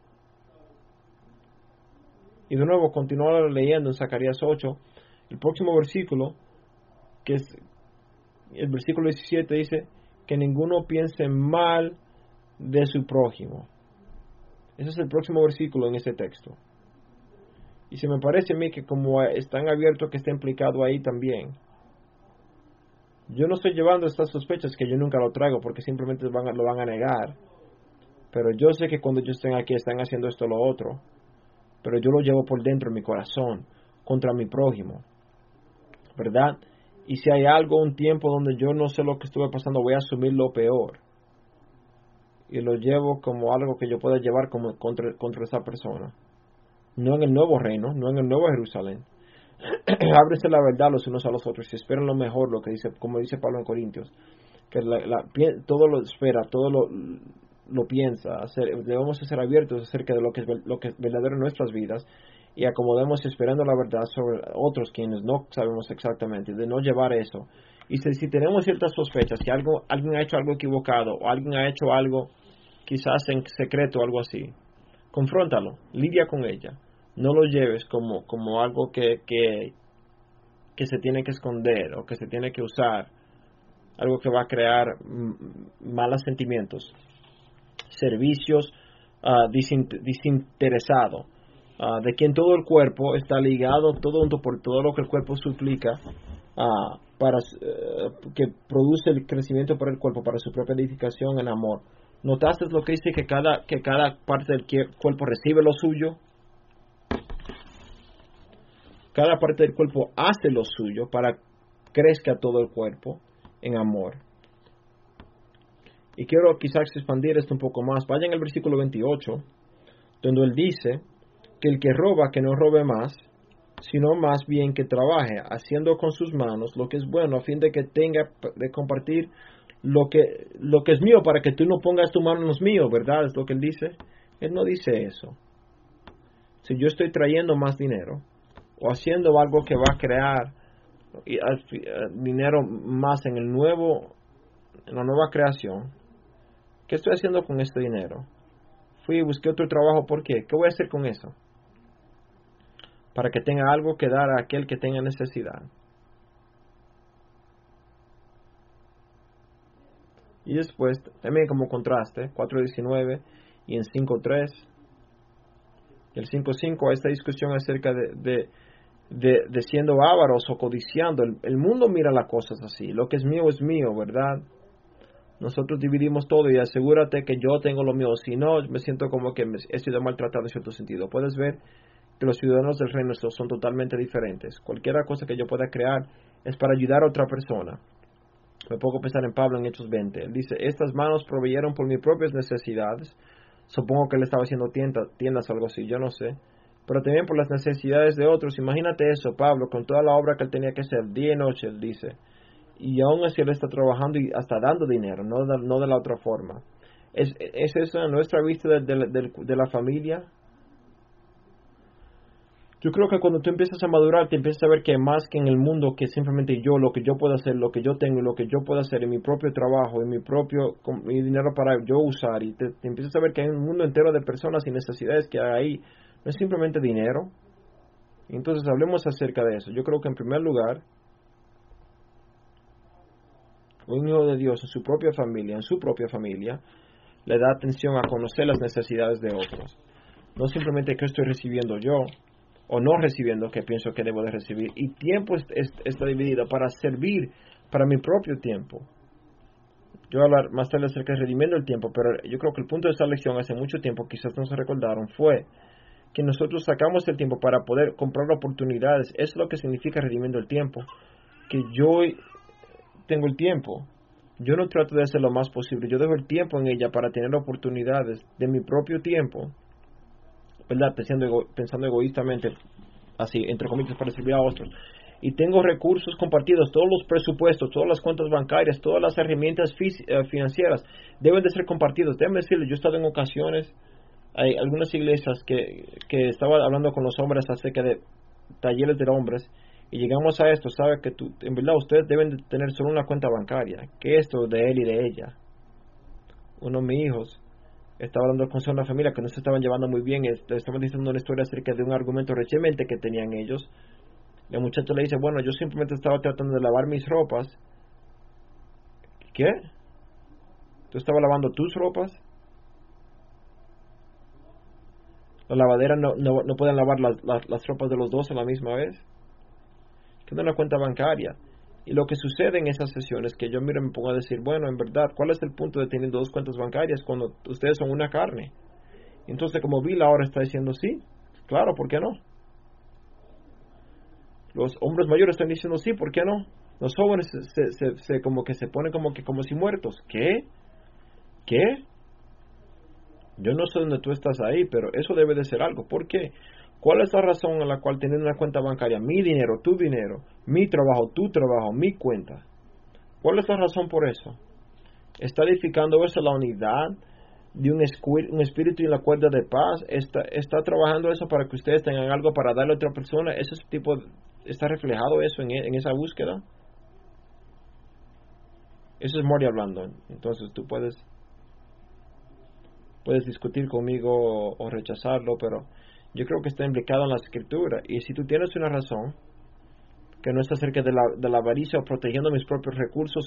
Y de nuevo, continuar leyendo en Zacarías 8, el próximo versículo, que es el versículo 17, dice que ninguno piense mal de su prójimo. Ese es el próximo versículo en ese texto. Y se me parece a mí que como es tan abierto que está implicado ahí también. Yo no estoy llevando estas sospechas que yo nunca lo traigo porque simplemente lo van a negar. Pero yo sé que cuando ellos estén aquí están haciendo esto o lo otro. Pero yo lo llevo por dentro en mi corazón contra mi prójimo, ¿verdad? Y si hay un tiempo donde yo no sé lo que estuve pasando, voy a asumir lo peor y lo llevo como algo que yo pueda llevar contra esa persona. No en el nuevo reino, no en el nuevo Jerusalén. Ábrense la verdad los unos a los otros y esperen lo mejor, como dice Pablo en Corintios, que todo lo espera, todo lo piensa. Debemos ser abiertos acerca de lo que es verdadero en nuestras vidas y acomodemos esperando la verdad sobre otros quienes no sabemos exactamente, de no llevar eso. Y si tenemos ciertas sospechas que alguien ha hecho algo equivocado o alguien ha hecho algo quizás en secreto o algo así, confróntalo, lidia con ella. No lo lleves como algo que se tiene que esconder o que se tiene que usar, algo que va a crear malos sentimientos. Servicios desinteresado, de quien todo el cuerpo está ligado todo por todo lo que el cuerpo suplica, para que produce el crecimiento para el cuerpo, para su propia edificación en amor. ¿Notaste lo que dice que cada parte del cuerpo recibe lo suyo? Cada parte del cuerpo hace lo suyo para que crezca todo el cuerpo en amor. Y quiero quizás expandir esto un poco más. Vayan al versículo 28, donde él dice que el que roba, que no robe más, sino más bien que trabaje, haciendo con sus manos lo que es bueno, a fin de que tenga de compartir lo que es mío, para que tú no pongas tu mano en los míos, ¿verdad? Es lo que él dice. Él no dice eso. Si yo estoy trayendo más dinero, o haciendo algo que va a crear dinero más en la nueva creación, ¿qué estoy haciendo con este dinero? Fui y busqué otro trabajo, ¿por qué? ¿Qué voy a hacer con eso? Para que tenga algo que dar a aquel que tenga necesidad. Y después, también como contraste, 4.19 y en 5.3, y el 5.5, esta discusión acerca de siendo ávaros o codiciando. El mundo mira las cosas así, lo que es mío, ¿verdad? Nosotros dividimos todo y asegúrate que yo tengo lo mío, si no, me siento como que he sido maltratado en cierto sentido. Puedes ver que los ciudadanos del reino son totalmente diferentes. Cualquier cosa que yo pueda crear es para ayudar a otra persona. Me pongo a pensar en Pablo en Hechos 20. Él dice, estas manos proveyeron por mis propias necesidades. Supongo que él estaba haciendo tiendas o algo así, yo no sé. Pero también por las necesidades de otros. Imagínate eso, Pablo, con toda la obra que él tenía que hacer, día y noche, él dice. Y aún así él está trabajando y hasta dando dinero, no de la otra forma. ¿Es esa nuestra vista de la familia? Yo creo que cuando tú empiezas a madurar, te empiezas a ver que hay más que en el mundo que simplemente yo, lo que yo puedo hacer, lo que yo tengo y lo que yo puedo hacer en mi propio trabajo, en mi dinero para yo usar. Y te empiezas a ver que hay un mundo entero de personas y necesidades que hay ahí. No es simplemente dinero. Entonces hablemos acerca de eso. Yo creo que en primer lugar, un hijo de Dios en su propia familia, le da atención a conocer las necesidades de otros. No simplemente que estoy recibiendo yo, o no recibiendo que pienso que debo de recibir. Y tiempo está dividido para servir para mi propio tiempo. Yo voy a hablar más tarde acerca de redimiendo el tiempo, pero yo creo que el punto de esta lección hace mucho tiempo, quizás no se recordaron, fue que nosotros sacamos el tiempo para poder comprar oportunidades. Eso es lo que significa redimiendo el tiempo. Que yo tengo el tiempo. Yo no trato de hacer lo más posible. Yo dejo el tiempo en ella para tener oportunidades de mi propio tiempo, ¿verdad? Pensando egoístamente, así, entre comillas, para servir a otros. Y tengo recursos compartidos, todos los presupuestos, todas las cuentas bancarias, todas las herramientas financieras deben de ser compartidos. Déjenme decirles, yo he estado en ocasiones, hay algunas iglesias que estaba hablando con los hombres acerca de talleres de hombres, y llegamos a esto, sabe que en verdad ustedes deben de tener solo una cuenta bancaria, que esto de él y de ella. Uno de mis hijos estaba hablando con una familia que no se estaban llevando muy bien, estaban diciendo una historia acerca de un argumento recientemente que tenían ellos. El muchacho le dice, bueno, yo simplemente estaba tratando de lavar mis ropas. ¿Qué? ¿Tú estabas lavando tus ropas? ¿La lavadera no pueden lavar las ropas de los dos a la misma vez? Que no es una cuenta bancaria. Y lo que sucede en esas sesiones, que yo me pongo a decir, bueno, en verdad, ¿cuál es el punto de tener dos cuentas bancarias cuando ustedes son una carne? Entonces, como Bill ahora está diciendo, sí, claro, ¿por qué no? Los hombres mayores están diciendo, sí, ¿por qué no? Los jóvenes como que se ponen como si muertos. ¿Qué? Yo no sé dónde tú estás ahí, pero eso debe de ser algo. ¿Por qué? ¿Cuál es la razón en la cual tener una cuenta bancaria, mi dinero, tu dinero, mi trabajo, tu trabajo, mi cuenta? ¿Cuál es la razón por eso? ¿Está edificando eso la unidad de un espíritu y la cuerda de paz, está trabajando eso para que ustedes tengan algo para darle a otra persona. Ese tipo, está reflejado eso en esa búsqueda. Eso es Morty hablando. Entonces tú puedes discutir conmigo o rechazarlo, pero yo creo que está implicado en la escritura. Y si tú tienes una razón que no está cerca de la avaricia o protegiendo mis propios recursos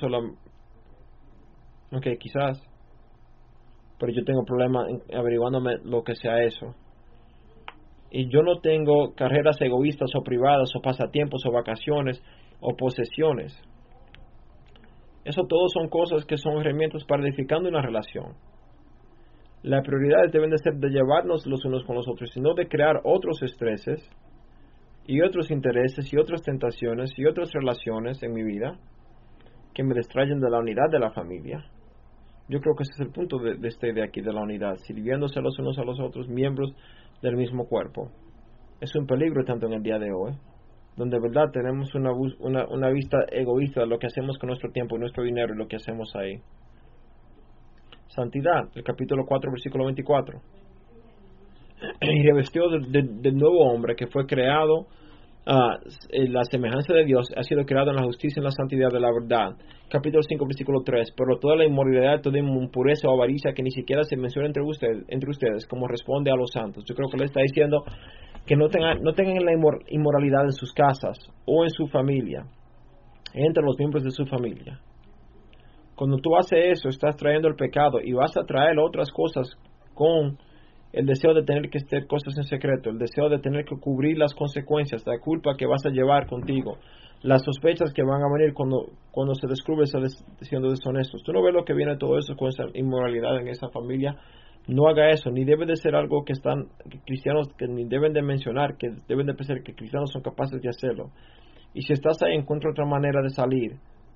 ok, quizás, pero yo tengo problema en averiguándome lo que sea eso. Y yo no tengo carreras egoístas o privadas o pasatiempos o vacaciones o posesiones. Eso todo son cosas que son herramientas para edificando una relación. Las prioridades deben de ser de llevarnos los unos con los otros, sino de crear otros estreses y otros intereses y otras tentaciones y otras relaciones en mi vida que me distrayen de la unidad de la familia. Yo creo que ese es el punto de esta idea aquí de la unidad, sirviéndose los unos a los otros, miembros del mismo cuerpo. Es un peligro tanto en el día de hoy, donde verdad tenemos una vista egoísta de lo que hacemos con nuestro tiempo, nuestro dinero y lo que hacemos ahí. Santidad, el capítulo 4, versículo 24. Y revestió del nuevo hombre que fue creado la semejanza de Dios, ha sido creado en la justicia y en la santidad de la verdad. Capítulo 5, versículo 3. Pero toda la inmoralidad, toda impureza o avaricia que ni siquiera se menciona entre ustedes, como responde a los santos. Yo creo que le está diciendo que no tengan la inmoralidad en sus casas o en su familia, entre los miembros de su familia. Cuando tú haces eso, estás trayendo el pecado y vas a traer otras cosas con el deseo de tener que hacer cosas en secreto, el deseo de tener que cubrir las consecuencias, la culpa que vas a llevar contigo, las sospechas que van a venir cuando se descubre siendo deshonestos. Tú no ves lo que viene todo eso con esa inmoralidad en esa familia. No haga eso, ni debe de ser algo que cristianos que ni deben de mencionar, que deben de pensar que cristianos son capaces de hacerlo. Y si estás ahí, encuentra otra manera de salir,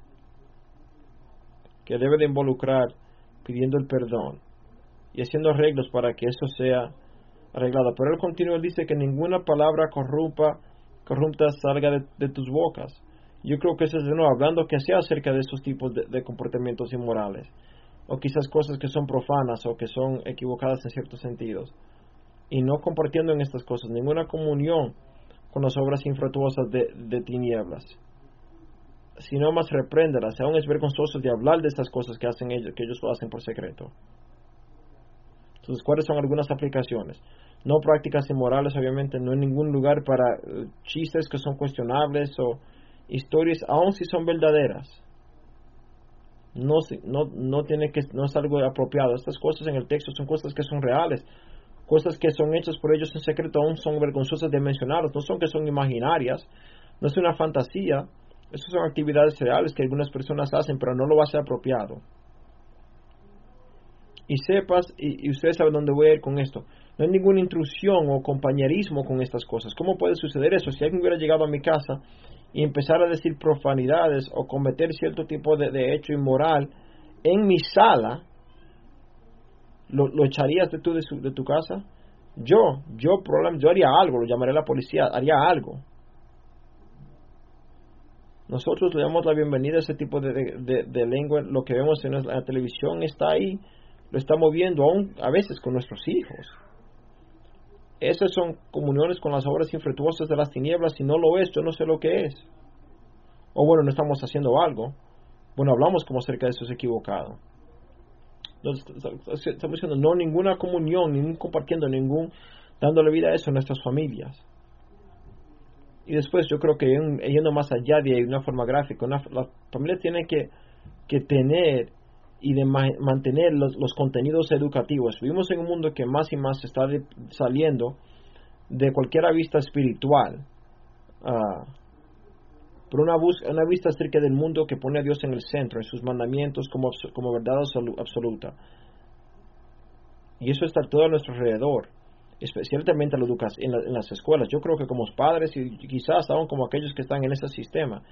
que debe de involucrar pidiendo el perdón y haciendo arreglos para que eso sea arreglado. Pero él continúa, él dice que ninguna palabra corrupta salga de tus bocas. Yo creo que eso es de nuevo hablando que sea acerca de esos tipos de comportamientos inmorales, o quizás cosas que son profanas o que son equivocadas en ciertos sentidos, y no compartiendo en estas cosas ninguna comunión con las obras infructuosas de tinieblas, sino más repréndelas. Aún es vergonzoso de hablar de estas cosas que ellos lo hacen por secreto. Entonces, ¿cuáles son algunas aplicaciones? No prácticas inmorales, obviamente, no en ningún lugar para chistes que son cuestionables o historias, aun si son verdaderas. No es algo apropiado. Estas cosas en el texto son cosas que son reales, cosas que son hechas por ellos en secreto, aún son vergonzosas de mencionarlas. No son que son imaginarias, no es una fantasía. Estas son actividades reales que algunas personas hacen, pero no lo va a ser apropiado. Y sepas, y ustedes saben dónde voy a ir con esto, no hay ninguna intrusión o compañerismo con estas cosas. ¿Cómo puede suceder eso? Si alguien hubiera llegado a mi casa y empezar a decir profanidades o cometer cierto tipo de hecho inmoral en mi sala, ¿lo echarías de tu casa? Yo haría algo, lo llamaré a la policía, haría algo. Nosotros le damos la bienvenida a ese tipo de lengua. Lo que vemos en la televisión está ahí, lo estamos viendo aún a veces con nuestros hijos. Esas son comuniones con las obras infructuosas de las tinieblas. Si no lo es, yo no sé lo que es. O bueno, no estamos haciendo algo. Bueno, hablamos como acerca de eso es equivocado. Entonces, estamos diciendo no ninguna comunión, ningún compartiendo, dándole vida a eso a nuestras familias. Y después yo creo que yendo más allá de una forma gráfica, la familia tiene que tener y de mantener los contenidos educativos. Vivimos en un mundo que más y más está saliendo de cualquier vista espiritual, por una vista acerca del mundo que pone a Dios en el centro, en sus mandamientos como verdad absoluta. Y eso está todo a nuestro alrededor, especialmente en las escuelas. Yo creo que como padres y quizás aún como aquellos que están en ese sistema,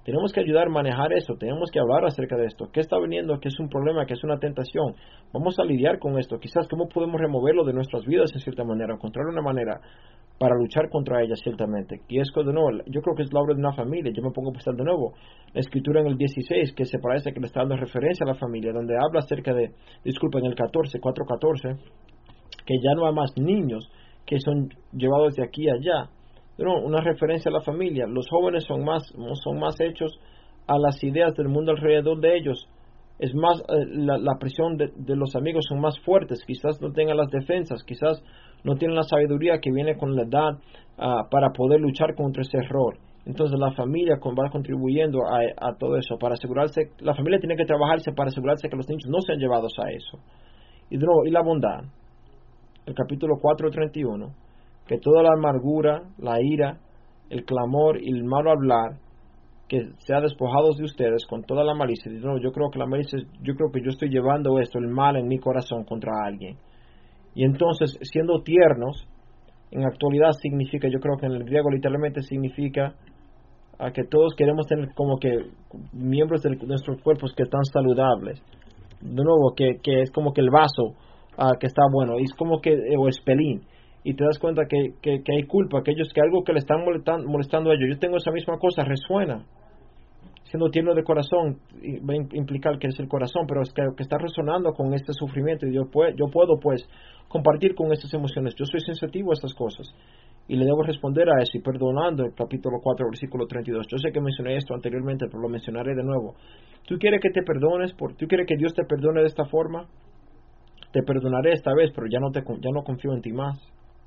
Tenemos que ayudar a manejar eso, tenemos que hablar acerca de esto. ¿Qué está viniendo? ¿Qué es un problema? ¿Qué es una tentación? Vamos a lidiar con esto. Quizás cómo podemos removerlo de nuestras vidas en cierta manera, encontrar una manera para luchar contra ella ciertamente. Y es que de nuevo, yo creo que es la obra de una familia. Yo me pongo a pensar de nuevo la escritura en el 16, que se parece que le está dando referencia a la familia, donde habla acerca de, disculpa, en el 14, 4:14, que ya no hay más niños que son llevados de aquí a allá. No, una referencia a la familia. Los jóvenes son más hechos a las ideas del mundo alrededor de ellos. Es más, la presión de los amigos son más fuertes. Quizás no tengan las defensas, quizás no tienen la sabiduría que viene con la edad para poder luchar contra ese error. Entonces la familia va contribuyendo a todo eso, para asegurarse. La familia tiene que trabajarse para asegurarse que los niños no sean llevados a eso. Y la bondad, el capítulo 4:31, que toda la amargura, la ira, el clamor y el malo hablar, que sea despojados de ustedes con toda la malicia. No, yo creo que la malicia, yo creo que yo estoy llevando esto, el mal en mi corazón contra alguien. Y entonces, siendo tiernos, en actualidad significa, yo creo que en el griego literalmente significa que todos queremos tener como que miembros de nuestros cuerpos que están saludables. De nuevo, que es como que el vaso que está bueno, es como que, o el pelín. Y te das cuenta que hay culpa, que algo que le están molestando a ellos. Yo tengo esa misma cosa, resuena. Siendo tierno de corazón, va a implicar que es el corazón, pero es que está resonando con este sufrimiento. Y yo puedo, pues, compartir con estas emociones. Yo soy sensitivo a estas cosas. Y le debo responder a eso, y perdonando, el capítulo 4, versículo 32. Yo sé que mencioné esto anteriormente, pero lo mencionaré de nuevo. ¿Tú quieres que te perdones? ¿Tú quieres que Dios te perdone de esta forma? Te perdonaré esta vez, pero ya no confío en ti más.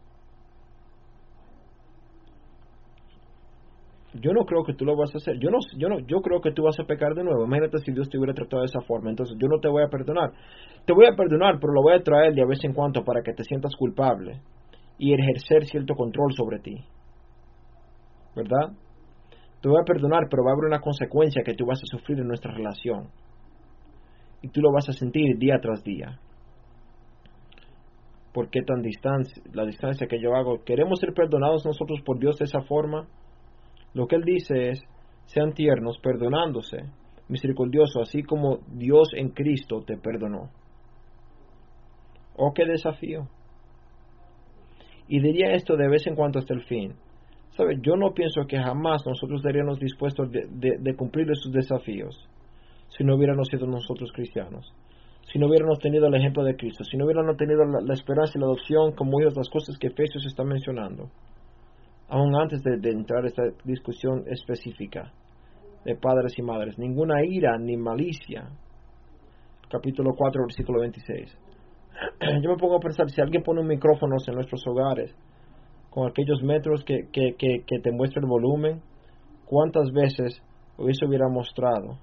Yo no creo que tú lo vas a hacer. Yo creo que tú vas a pecar de nuevo. Imagínate si Dios te hubiera tratado de esa forma. Entonces yo no te voy a perdonar. Te voy a perdonar, pero lo voy a traer de vez en cuando para que te sientas culpable y ejercer cierto control sobre ti. ¿Verdad? Te voy a perdonar, pero va a haber una consecuencia que tú vas a sufrir en nuestra relación. Y tú lo vas a sentir día tras día. ¿Por qué la distancia que yo hago? ¿Queremos ser perdonados nosotros por Dios de esa forma? Lo que Él dice es, sean tiernos, perdonándose, misericordioso, así como Dios en Cristo te perdonó. ¡Oh, qué desafío! Y diría esto de vez en cuando hasta el fin. ¿Sabe? Yo no pienso que jamás nosotros estaríamos dispuestos de cumplir esos desafíos si no hubiéramos sido nosotros cristianos, si no hubiéramos tenido el ejemplo de Cristo, si no hubiéramos tenido la esperanza y la adopción como hijos, las cosas que Efesios está mencionando. Aún antes de entrar a esta discusión específica de padres y madres, ninguna ira ni malicia. Capítulo 4, versículo 26. Yo me pongo a pensar, si alguien pone un micrófono en nuestros hogares, con aquellos metros que te muestra el volumen, ¿cuántas veces eso hubiera mostrado?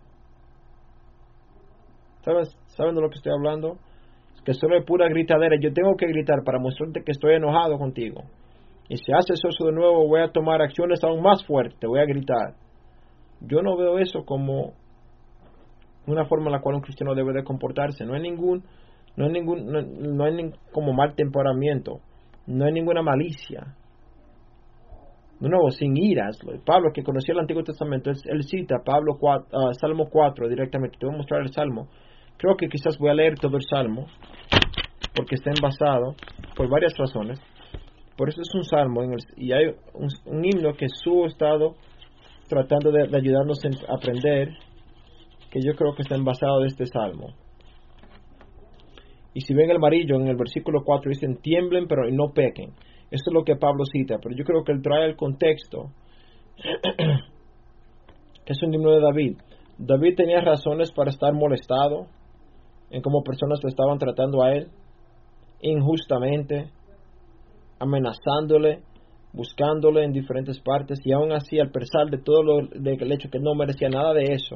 ¿Saben de lo que estoy hablando? Es que solo es pura gritadera. Yo tengo que gritar para mostrarte que estoy enojado contigo. Y si haces eso de nuevo, voy a tomar acciones aún más fuertes, te voy a gritar. Yo no veo eso como una forma en la cual un cristiano debe de comportarse. No hay como mal temperamento, no hay ninguna malicia. De nuevo, sin iras. Pablo, que conocía el Antiguo Testamento, él cita Salmo 4 directamente. Te voy a mostrar el Salmo. Creo que quizás voy a leer todo el Salmo, porque está envasado por varias razones. Por eso es un salmo, y hay un himno que su estado tratando de ayudarnos a aprender, que yo creo que está envasado de este salmo. Y si ven el amarillo, en el versículo 4 dicen, tiemblen pero no pequen. Esto es lo que Pablo cita, pero yo creo que él trae el contexto, que es un himno de David. David tenía razones para estar molestado en cómo personas lo estaban tratando a él, injustamente, amenazándole, buscándole en diferentes partes, y aún así, al pesar de todo del hecho que no merecía nada de eso,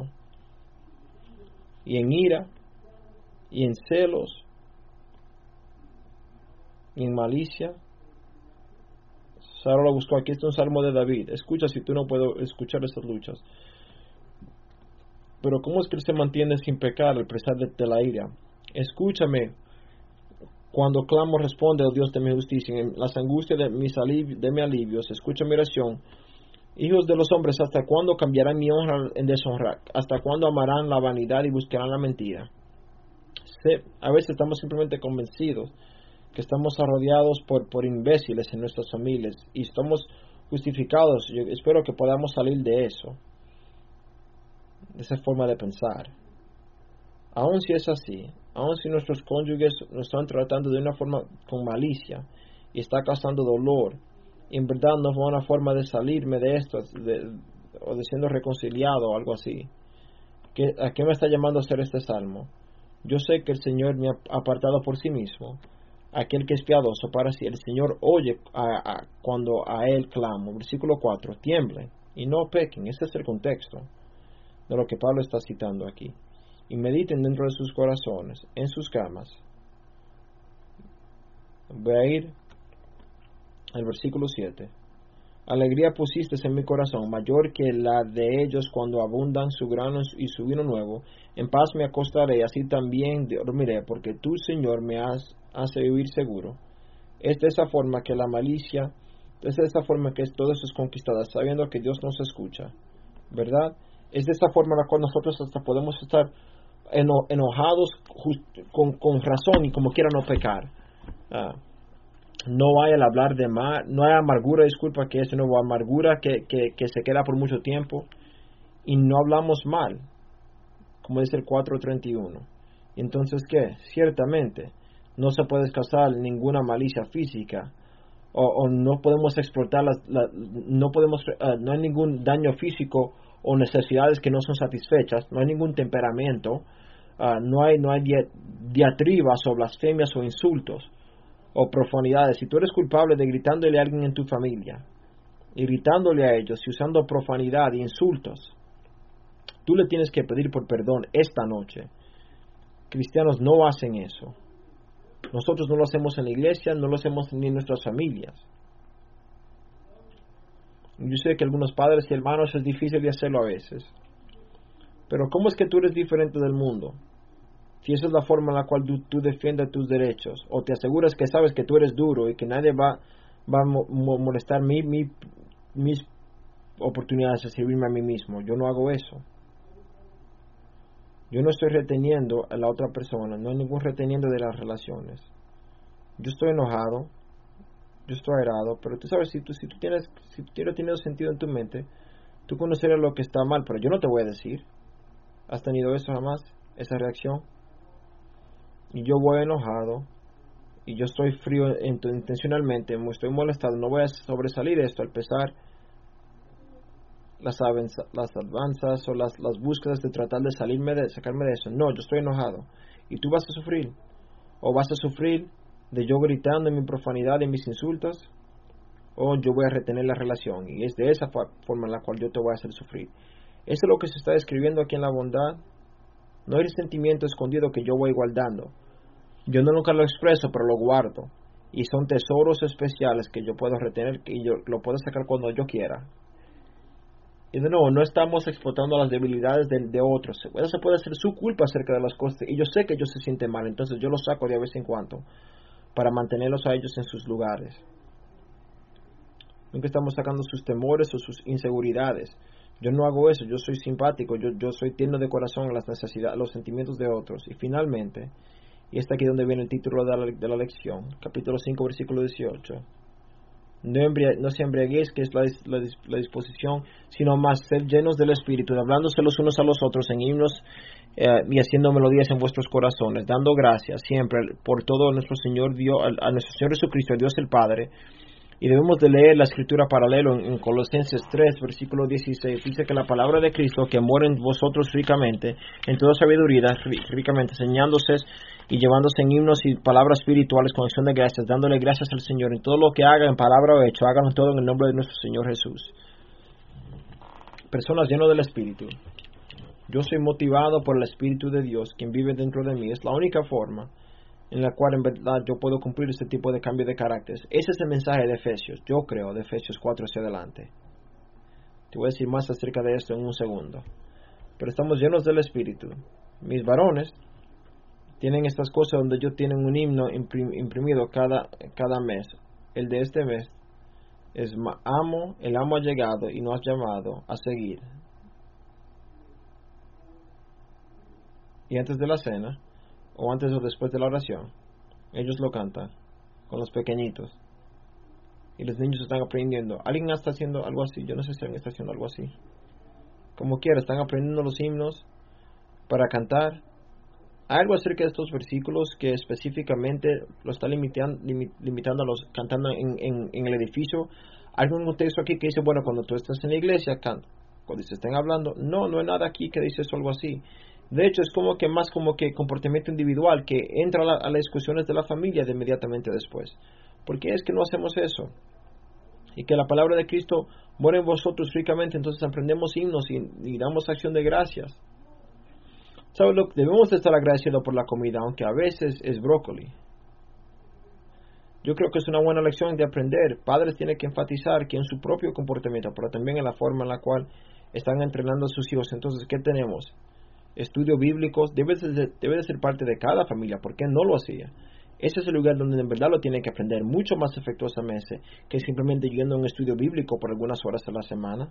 y en ira, y en celos, y en malicia, Sara lo buscó. Aquí está un salmo de David. Escucha si tú no puedes escuchar estas luchas. Pero ¿cómo es que él se mantiene sin pecar al pesar de la ira? Escúchame. Cuando clamo, responde, oh Dios de mi justicia. En las angustias de mis alivios, escucha mi oración. Hijos de los hombres, ¿hasta cuándo cambiarán mi honra en deshonra? ¿Hasta cuándo amarán la vanidad y buscarán la mentira? A veces estamos simplemente convencidos que estamos rodeados por imbéciles en nuestras familias y estamos justificados. Yo espero que podamos salir de eso, de esa forma de pensar. Aun si es así, aun si nuestros cónyuges nos están tratando de una forma con malicia y está causando dolor, y en verdad no fue una forma de salirme de esto, o de siendo reconciliado o algo así. ¿A qué me está llamando a hacer este salmo? Yo sé que el Señor me ha apartado por sí mismo. Aquel que es piadoso para sí, el Señor oye cuando a Él clamo. Versículo 4, tiemblen y no pequen. Este es el contexto de lo que Pablo está citando aquí. Y mediten dentro de sus corazones, en sus camas. Voy a ir al versículo 7. Alegría pusiste en mi corazón, mayor que la de ellos cuando abundan su grano y su vino nuevo. En paz me acostaré, así también dormiré, porque tú, Señor, me hace vivir seguro. Es de esa forma que la malicia, es de esa forma que todo eso es conquistada, sabiendo que Dios nos escucha, ¿verdad? Es de esa forma en la cual nosotros hasta podemos estar enojados con razón y como quiera no pecar. No hay al hablar de mal, no hay amargura, disculpa, que es de nuevo amargura que se queda por mucho tiempo, y no hablamos mal, como dice el 4:31. Y entonces, ¿qué? Ciertamente, no se puede causar ninguna malicia física, o no podemos explotar no hay ningún daño físico o necesidades que no son satisfechas, no hay ningún temperamento, no hay diatribas o blasfemias o insultos o profanidades. Si tú eres culpable de gritándole a alguien en tu familia, irritándole a ellos y usando profanidad e insultos, tú le tienes que pedir por perdón esta noche. Cristianos no hacen eso. Nosotros no lo hacemos en la iglesia, no lo hacemos ni en nuestras familias. Yo sé que algunos padres y hermanos es difícil de hacerlo a veces. Pero ¿cómo es que tú eres diferente del mundo? Si esa es la forma en la cual tú defiendes tus derechos, o te aseguras que sabes que tú eres duro y que nadie va a molestar mis oportunidades de servirme a mí mismo. Yo no hago eso. Yo no estoy reteniendo a la otra persona, no hay ningún reteniendo de las relaciones. Yo estoy enojado, yo estoy airado, pero tú sabes, si tú tienes tenido sentido en tu mente, tú conocerás lo que está mal, pero yo no te voy a decir. ¿Has tenido eso jamás? Esa reacción. Y yo voy enojado, y yo estoy frío intencionalmente, me estoy molestado, no voy a sobresalir esto al pesar las avanzas o las búsquedas de tratar de sacarme de eso. No, yo estoy enojado, y tú vas a sufrir, o vas a sufrir de yo gritando en mi profanidad y mis insultos, o yo voy a retener la relación, y es de esa forma en la cual yo te voy a hacer sufrir. Eso es lo que se está describiendo aquí en la bondad. No hay resentimiento escondido que yo voy guardando. Yo nunca lo expreso, pero lo guardo. Y son tesoros especiales que yo puedo retener y yo lo puedo sacar cuando yo quiera. Y de nuevo, no estamos explotando las debilidades de otros. Eso puede ser su culpa acerca de las cosas. Y yo sé que ellos se sienten mal, entonces yo los saco de vez en cuando para mantenerlos a ellos en sus lugares. Nunca estamos sacando sus temores o sus inseguridades. Yo no hago eso, yo soy simpático, yo soy tierno de corazón a las necesidades, a los sentimientos de otros. Y finalmente, y está aquí donde viene el título de la lección, capítulo 5, versículo 18. No se embriaguéis, que es la disposición, sino más ser llenos del Espíritu, hablándose los unos a los otros en himnos y haciendo melodías en vuestros corazones, dando gracias siempre por todo a nuestro Señor Jesucristo, Dios el Padre. Y debemos de leer la escritura paralelo en Colosenses 3, versículo 16. Dice que la palabra de Cristo, que mora en vosotros ricamente, en toda sabiduría, ricamente enseñándose y llevándose en himnos y palabras espirituales con acción de gracias, dándole gracias al Señor en todo lo que haga, en palabra o hecho, háganlo todo en el nombre de nuestro Señor Jesús. Personas llenas del Espíritu. Yo soy motivado por el Espíritu de Dios, quien vive dentro de mí. Es la única forma en la cual en verdad yo puedo cumplir este tipo de cambio de carácter. Ese es el mensaje de Efesios, yo creo, de Efesios 4 hacia adelante. Te voy a decir más acerca de esto en un segundo. Pero estamos llenos del Espíritu. Mis varones tienen estas cosas donde ellos tienen un himno imprimido cada mes. El de este mes El amo ha llegado y nos has llamado a seguir. Y antes de la cena, o antes o después de la oración, ellos lo cantan con los pequeñitos. Y los niños están aprendiendo. ¿Alguien está haciendo algo así? Yo no sé si alguien está haciendo algo así. Como quiera, están aprendiendo los himnos para cantar. Hay algo acerca de estos versículos que específicamente lo está limitando a los cantando en el edificio. Hay un texto aquí que dice, bueno, cuando tú estás en la iglesia, canta. Cuando se estén hablando, no hay nada aquí que dice eso, algo así. De hecho, es como que más como que comportamiento individual que entra a las discusiones de la familia de inmediatamente después. ¿Por qué es que no hacemos eso? Y que la palabra de Cristo muere en vosotros ricamente, entonces aprendemos himnos y damos acción de gracias. ¿Sabes lo? Debemos estar agradecidos por la comida, aunque a veces es brócoli. Yo creo que es una buena lección de aprender. Padres tienen que enfatizar que en su propio comportamiento, pero también en la forma en la cual están entrenando a sus hijos. Entonces, ¿qué tenemos? Estudios bíblicos debe de ser parte de cada familia. ¿Por qué no lo hacía? Ese es el lugar donde en verdad lo tienen que aprender mucho más efectuosamente que simplemente yendo a un estudio bíblico por algunas horas a la semana,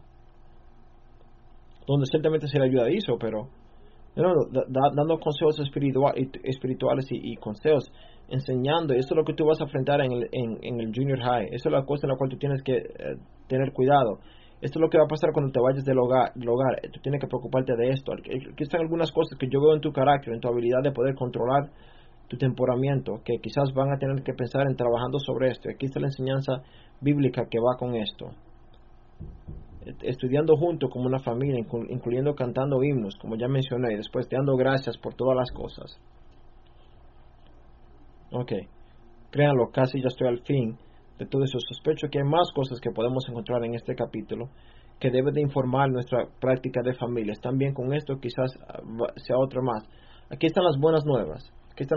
donde ciertamente se le ayuda a eso, pero dando consejos espirituales y consejos, enseñando. Eso es lo que tú vas a enfrentar en el junior high. Eso es la cosa en la cual tú tienes que tener cuidado. Esto es lo que va a pasar cuando te vayas del hogar. Tú tienes que preocuparte de esto. Aquí están algunas cosas que yo veo en tu carácter, en tu habilidad de poder controlar tu temperamento, que quizás van a tener que pensar en trabajando sobre esto. Aquí está la enseñanza bíblica que va con esto. Estudiando junto como una familia, incluyendo cantando himnos, como ya mencioné, y después dando gracias por todas las cosas. Ok, créanlo, casi ya estoy al fin de todo eso. Sospecho que hay más cosas que podemos encontrar en este capítulo que debe de informar nuestra práctica de familias. También con esto quizás sea otra más. Aquí están las buenas nuevas.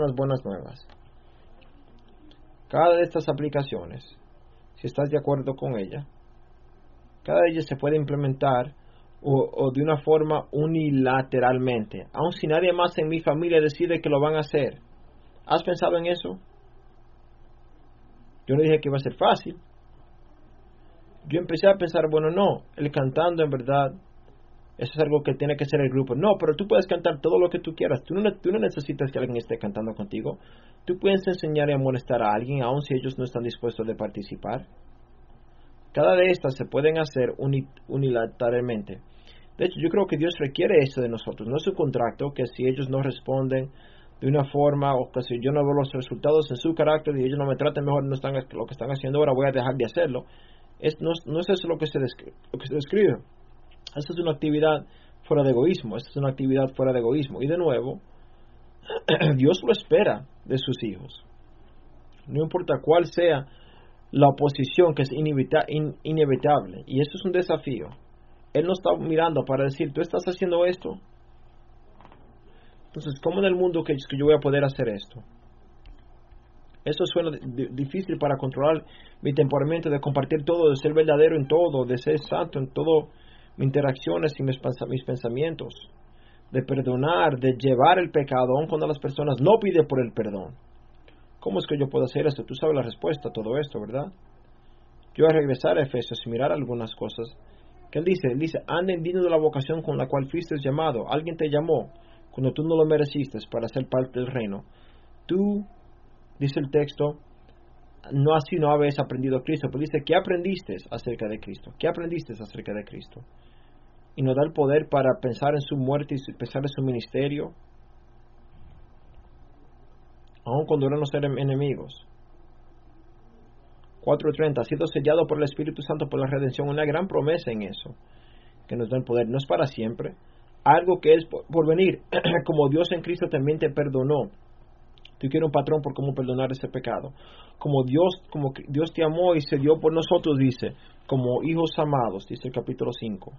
Cada de estas aplicaciones, si estás de acuerdo con ella, cada de ellas se puede implementar o de una forma unilateralmente, aun si nadie más en mi familia decide que lo van a hacer. ¿Has pensado en eso? Yo no dije que iba a ser fácil. Yo empecé a pensar, bueno, no, el cantando en verdad, eso es algo que tiene que ser el grupo. No, pero tú puedes cantar todo lo que tú quieras. Tú no necesitas que alguien esté cantando contigo. Tú puedes enseñar y amonestar a alguien, aun si ellos no están dispuestos a participar. Cada de estas se pueden hacer unilateralmente. De hecho, yo creo que Dios requiere eso de nosotros. No es un contrato que si ellos no responden de una forma, o que si yo no veo los resultados en su carácter y ellos no me traten mejor, no están lo que están haciendo ahora, voy a dejar de hacerlo. No es eso lo que se describe. Esta es una actividad fuera de egoísmo. Y de nuevo, Dios lo espera de sus hijos. No importa cuál sea la oposición, que es inevitable. Y esto es un desafío. Él no está mirando para decir, tú estás haciendo esto. Entonces, ¿cómo en el mundo que yo voy a poder hacer esto? Eso suena difícil para controlar mi temperamento, de compartir todo, de ser verdadero en todo, de ser santo en todo, mis interacciones y mis pensamientos, de perdonar, de llevar el pecado, aun cuando las personas no piden por el perdón. ¿Cómo es que yo puedo hacer esto? Tú sabes la respuesta a todo esto, ¿verdad? Yo voy a regresar a Efesios y mirar algunas cosas que él dice, anden dignos de la vocación con la cual fuiste llamado. Alguien te llamó cuando tú no lo mereciste para ser parte del reino. Tú, dice el texto, no así no habéis aprendido a Cristo, pero dice, ¿qué aprendiste acerca de Cristo? ¿Qué aprendiste acerca de Cristo? Y nos da el poder para pensar en su muerte y pensar en su ministerio, aun cuando éramos enemigos. 4:30, ha sido sellado por el Espíritu Santo por la redención. Una gran promesa en eso, que nos da el poder. No es para siempre, algo que es por venir. Como Dios en Cristo también te perdonó. Tú quieres un patrón por cómo perdonar ese pecado. Como Dios te amó y se dio por nosotros, dice, como hijos amados, dice el capítulo 5.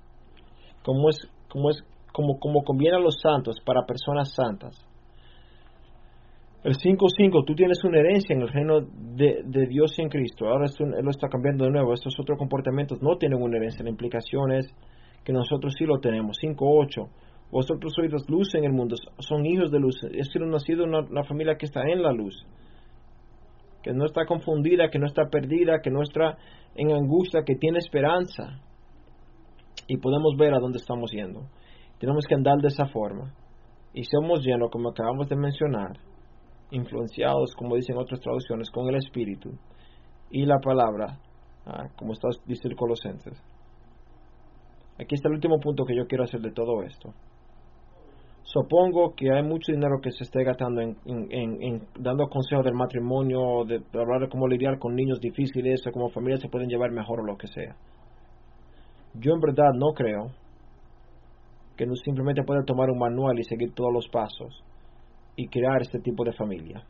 Como conviene a los santos, para personas santas. El 5:5, tú tienes una herencia en el reino de Dios y en Cristo. Ahora Él lo está cambiando de nuevo. Estos otros comportamientos no tienen una herencia. La implicación es que nosotros sí lo tenemos. 5:8, vosotros sois luz en el mundo, son hijos de luz. Es nacido en una familia que está en la luz. que no está confundida, que no está perdida, que no está en angustia, que tiene esperanza. Y podemos ver a dónde estamos yendo. Tenemos que andar de esa forma. Y somos llenos, como acabamos de mencionar, influenciados, como dicen otras traducciones, con el Espíritu y la palabra, como dice el Colosenses. Aquí está el último punto que yo quiero hacer de todo esto. Supongo que hay mucho dinero que se esté gastando en dando consejos del matrimonio, de hablar de cómo lidiar con niños difíciles, o cómo familias se pueden llevar mejor o lo que sea. Yo en verdad no creo que uno simplemente pueda tomar un manual y seguir todos los pasos y crear este tipo de familia.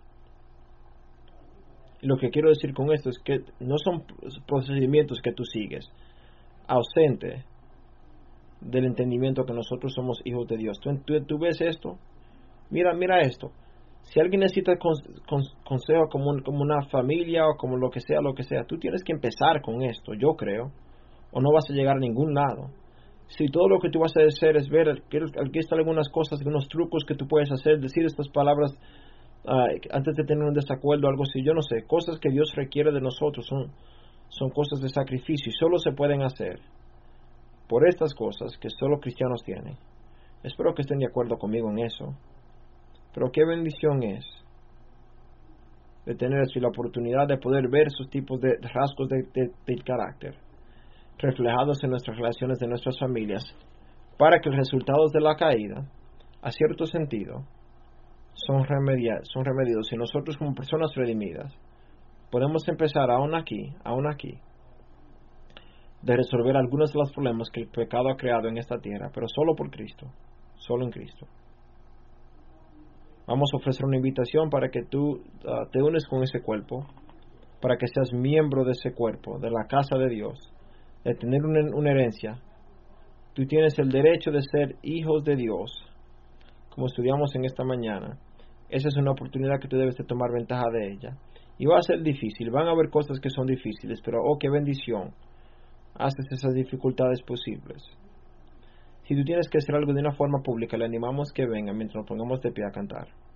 Y lo que quiero decir con esto es que no son procedimientos que tú sigues ausente del entendimiento que nosotros somos hijos de Dios. ¿Tú ves esto? Mira esto. Si alguien necesita consejo como una familia o como lo que sea, tú tienes que empezar con esto, yo creo, o no vas a llegar a ningún lado. Si todo lo que tú vas a hacer es ver, aquí están algunas cosas, algunos trucos que tú puedes hacer, decir estas palabras antes de tener un desacuerdo, algo así, yo no sé, cosas que Dios requiere de nosotros son cosas de sacrificio y solo se pueden hacer por estas cosas que solo cristianos tienen. Espero que estén de acuerdo conmigo en eso. Pero qué bendición es de tener así la oportunidad de poder ver esos tipos de rasgos del carácter reflejados en nuestras relaciones de nuestras familias, para que los resultados de la caída, a cierto sentido, son remediados, y nosotros como personas redimidas podemos empezar aún aquí de resolver algunos de los problemas que el pecado ha creado en esta tierra, pero solo por Cristo, solo en Cristo. Vamos a ofrecer una invitación para que tú te unes con ese cuerpo, para que seas miembro de ese cuerpo, de la casa de Dios, de tener una herencia. Tú tienes el derecho de ser hijos de Dios, como estudiamos en esta mañana. Esa es una oportunidad que tú debes de tomar ventaja de ella. Y va a ser difícil, van a haber cosas que son difíciles, pero oh, qué bendición, haces esas dificultades posibles. Si tú tienes que hacer algo de una forma pública, le animamos que venga mientras nos pongamos de pie a cantar.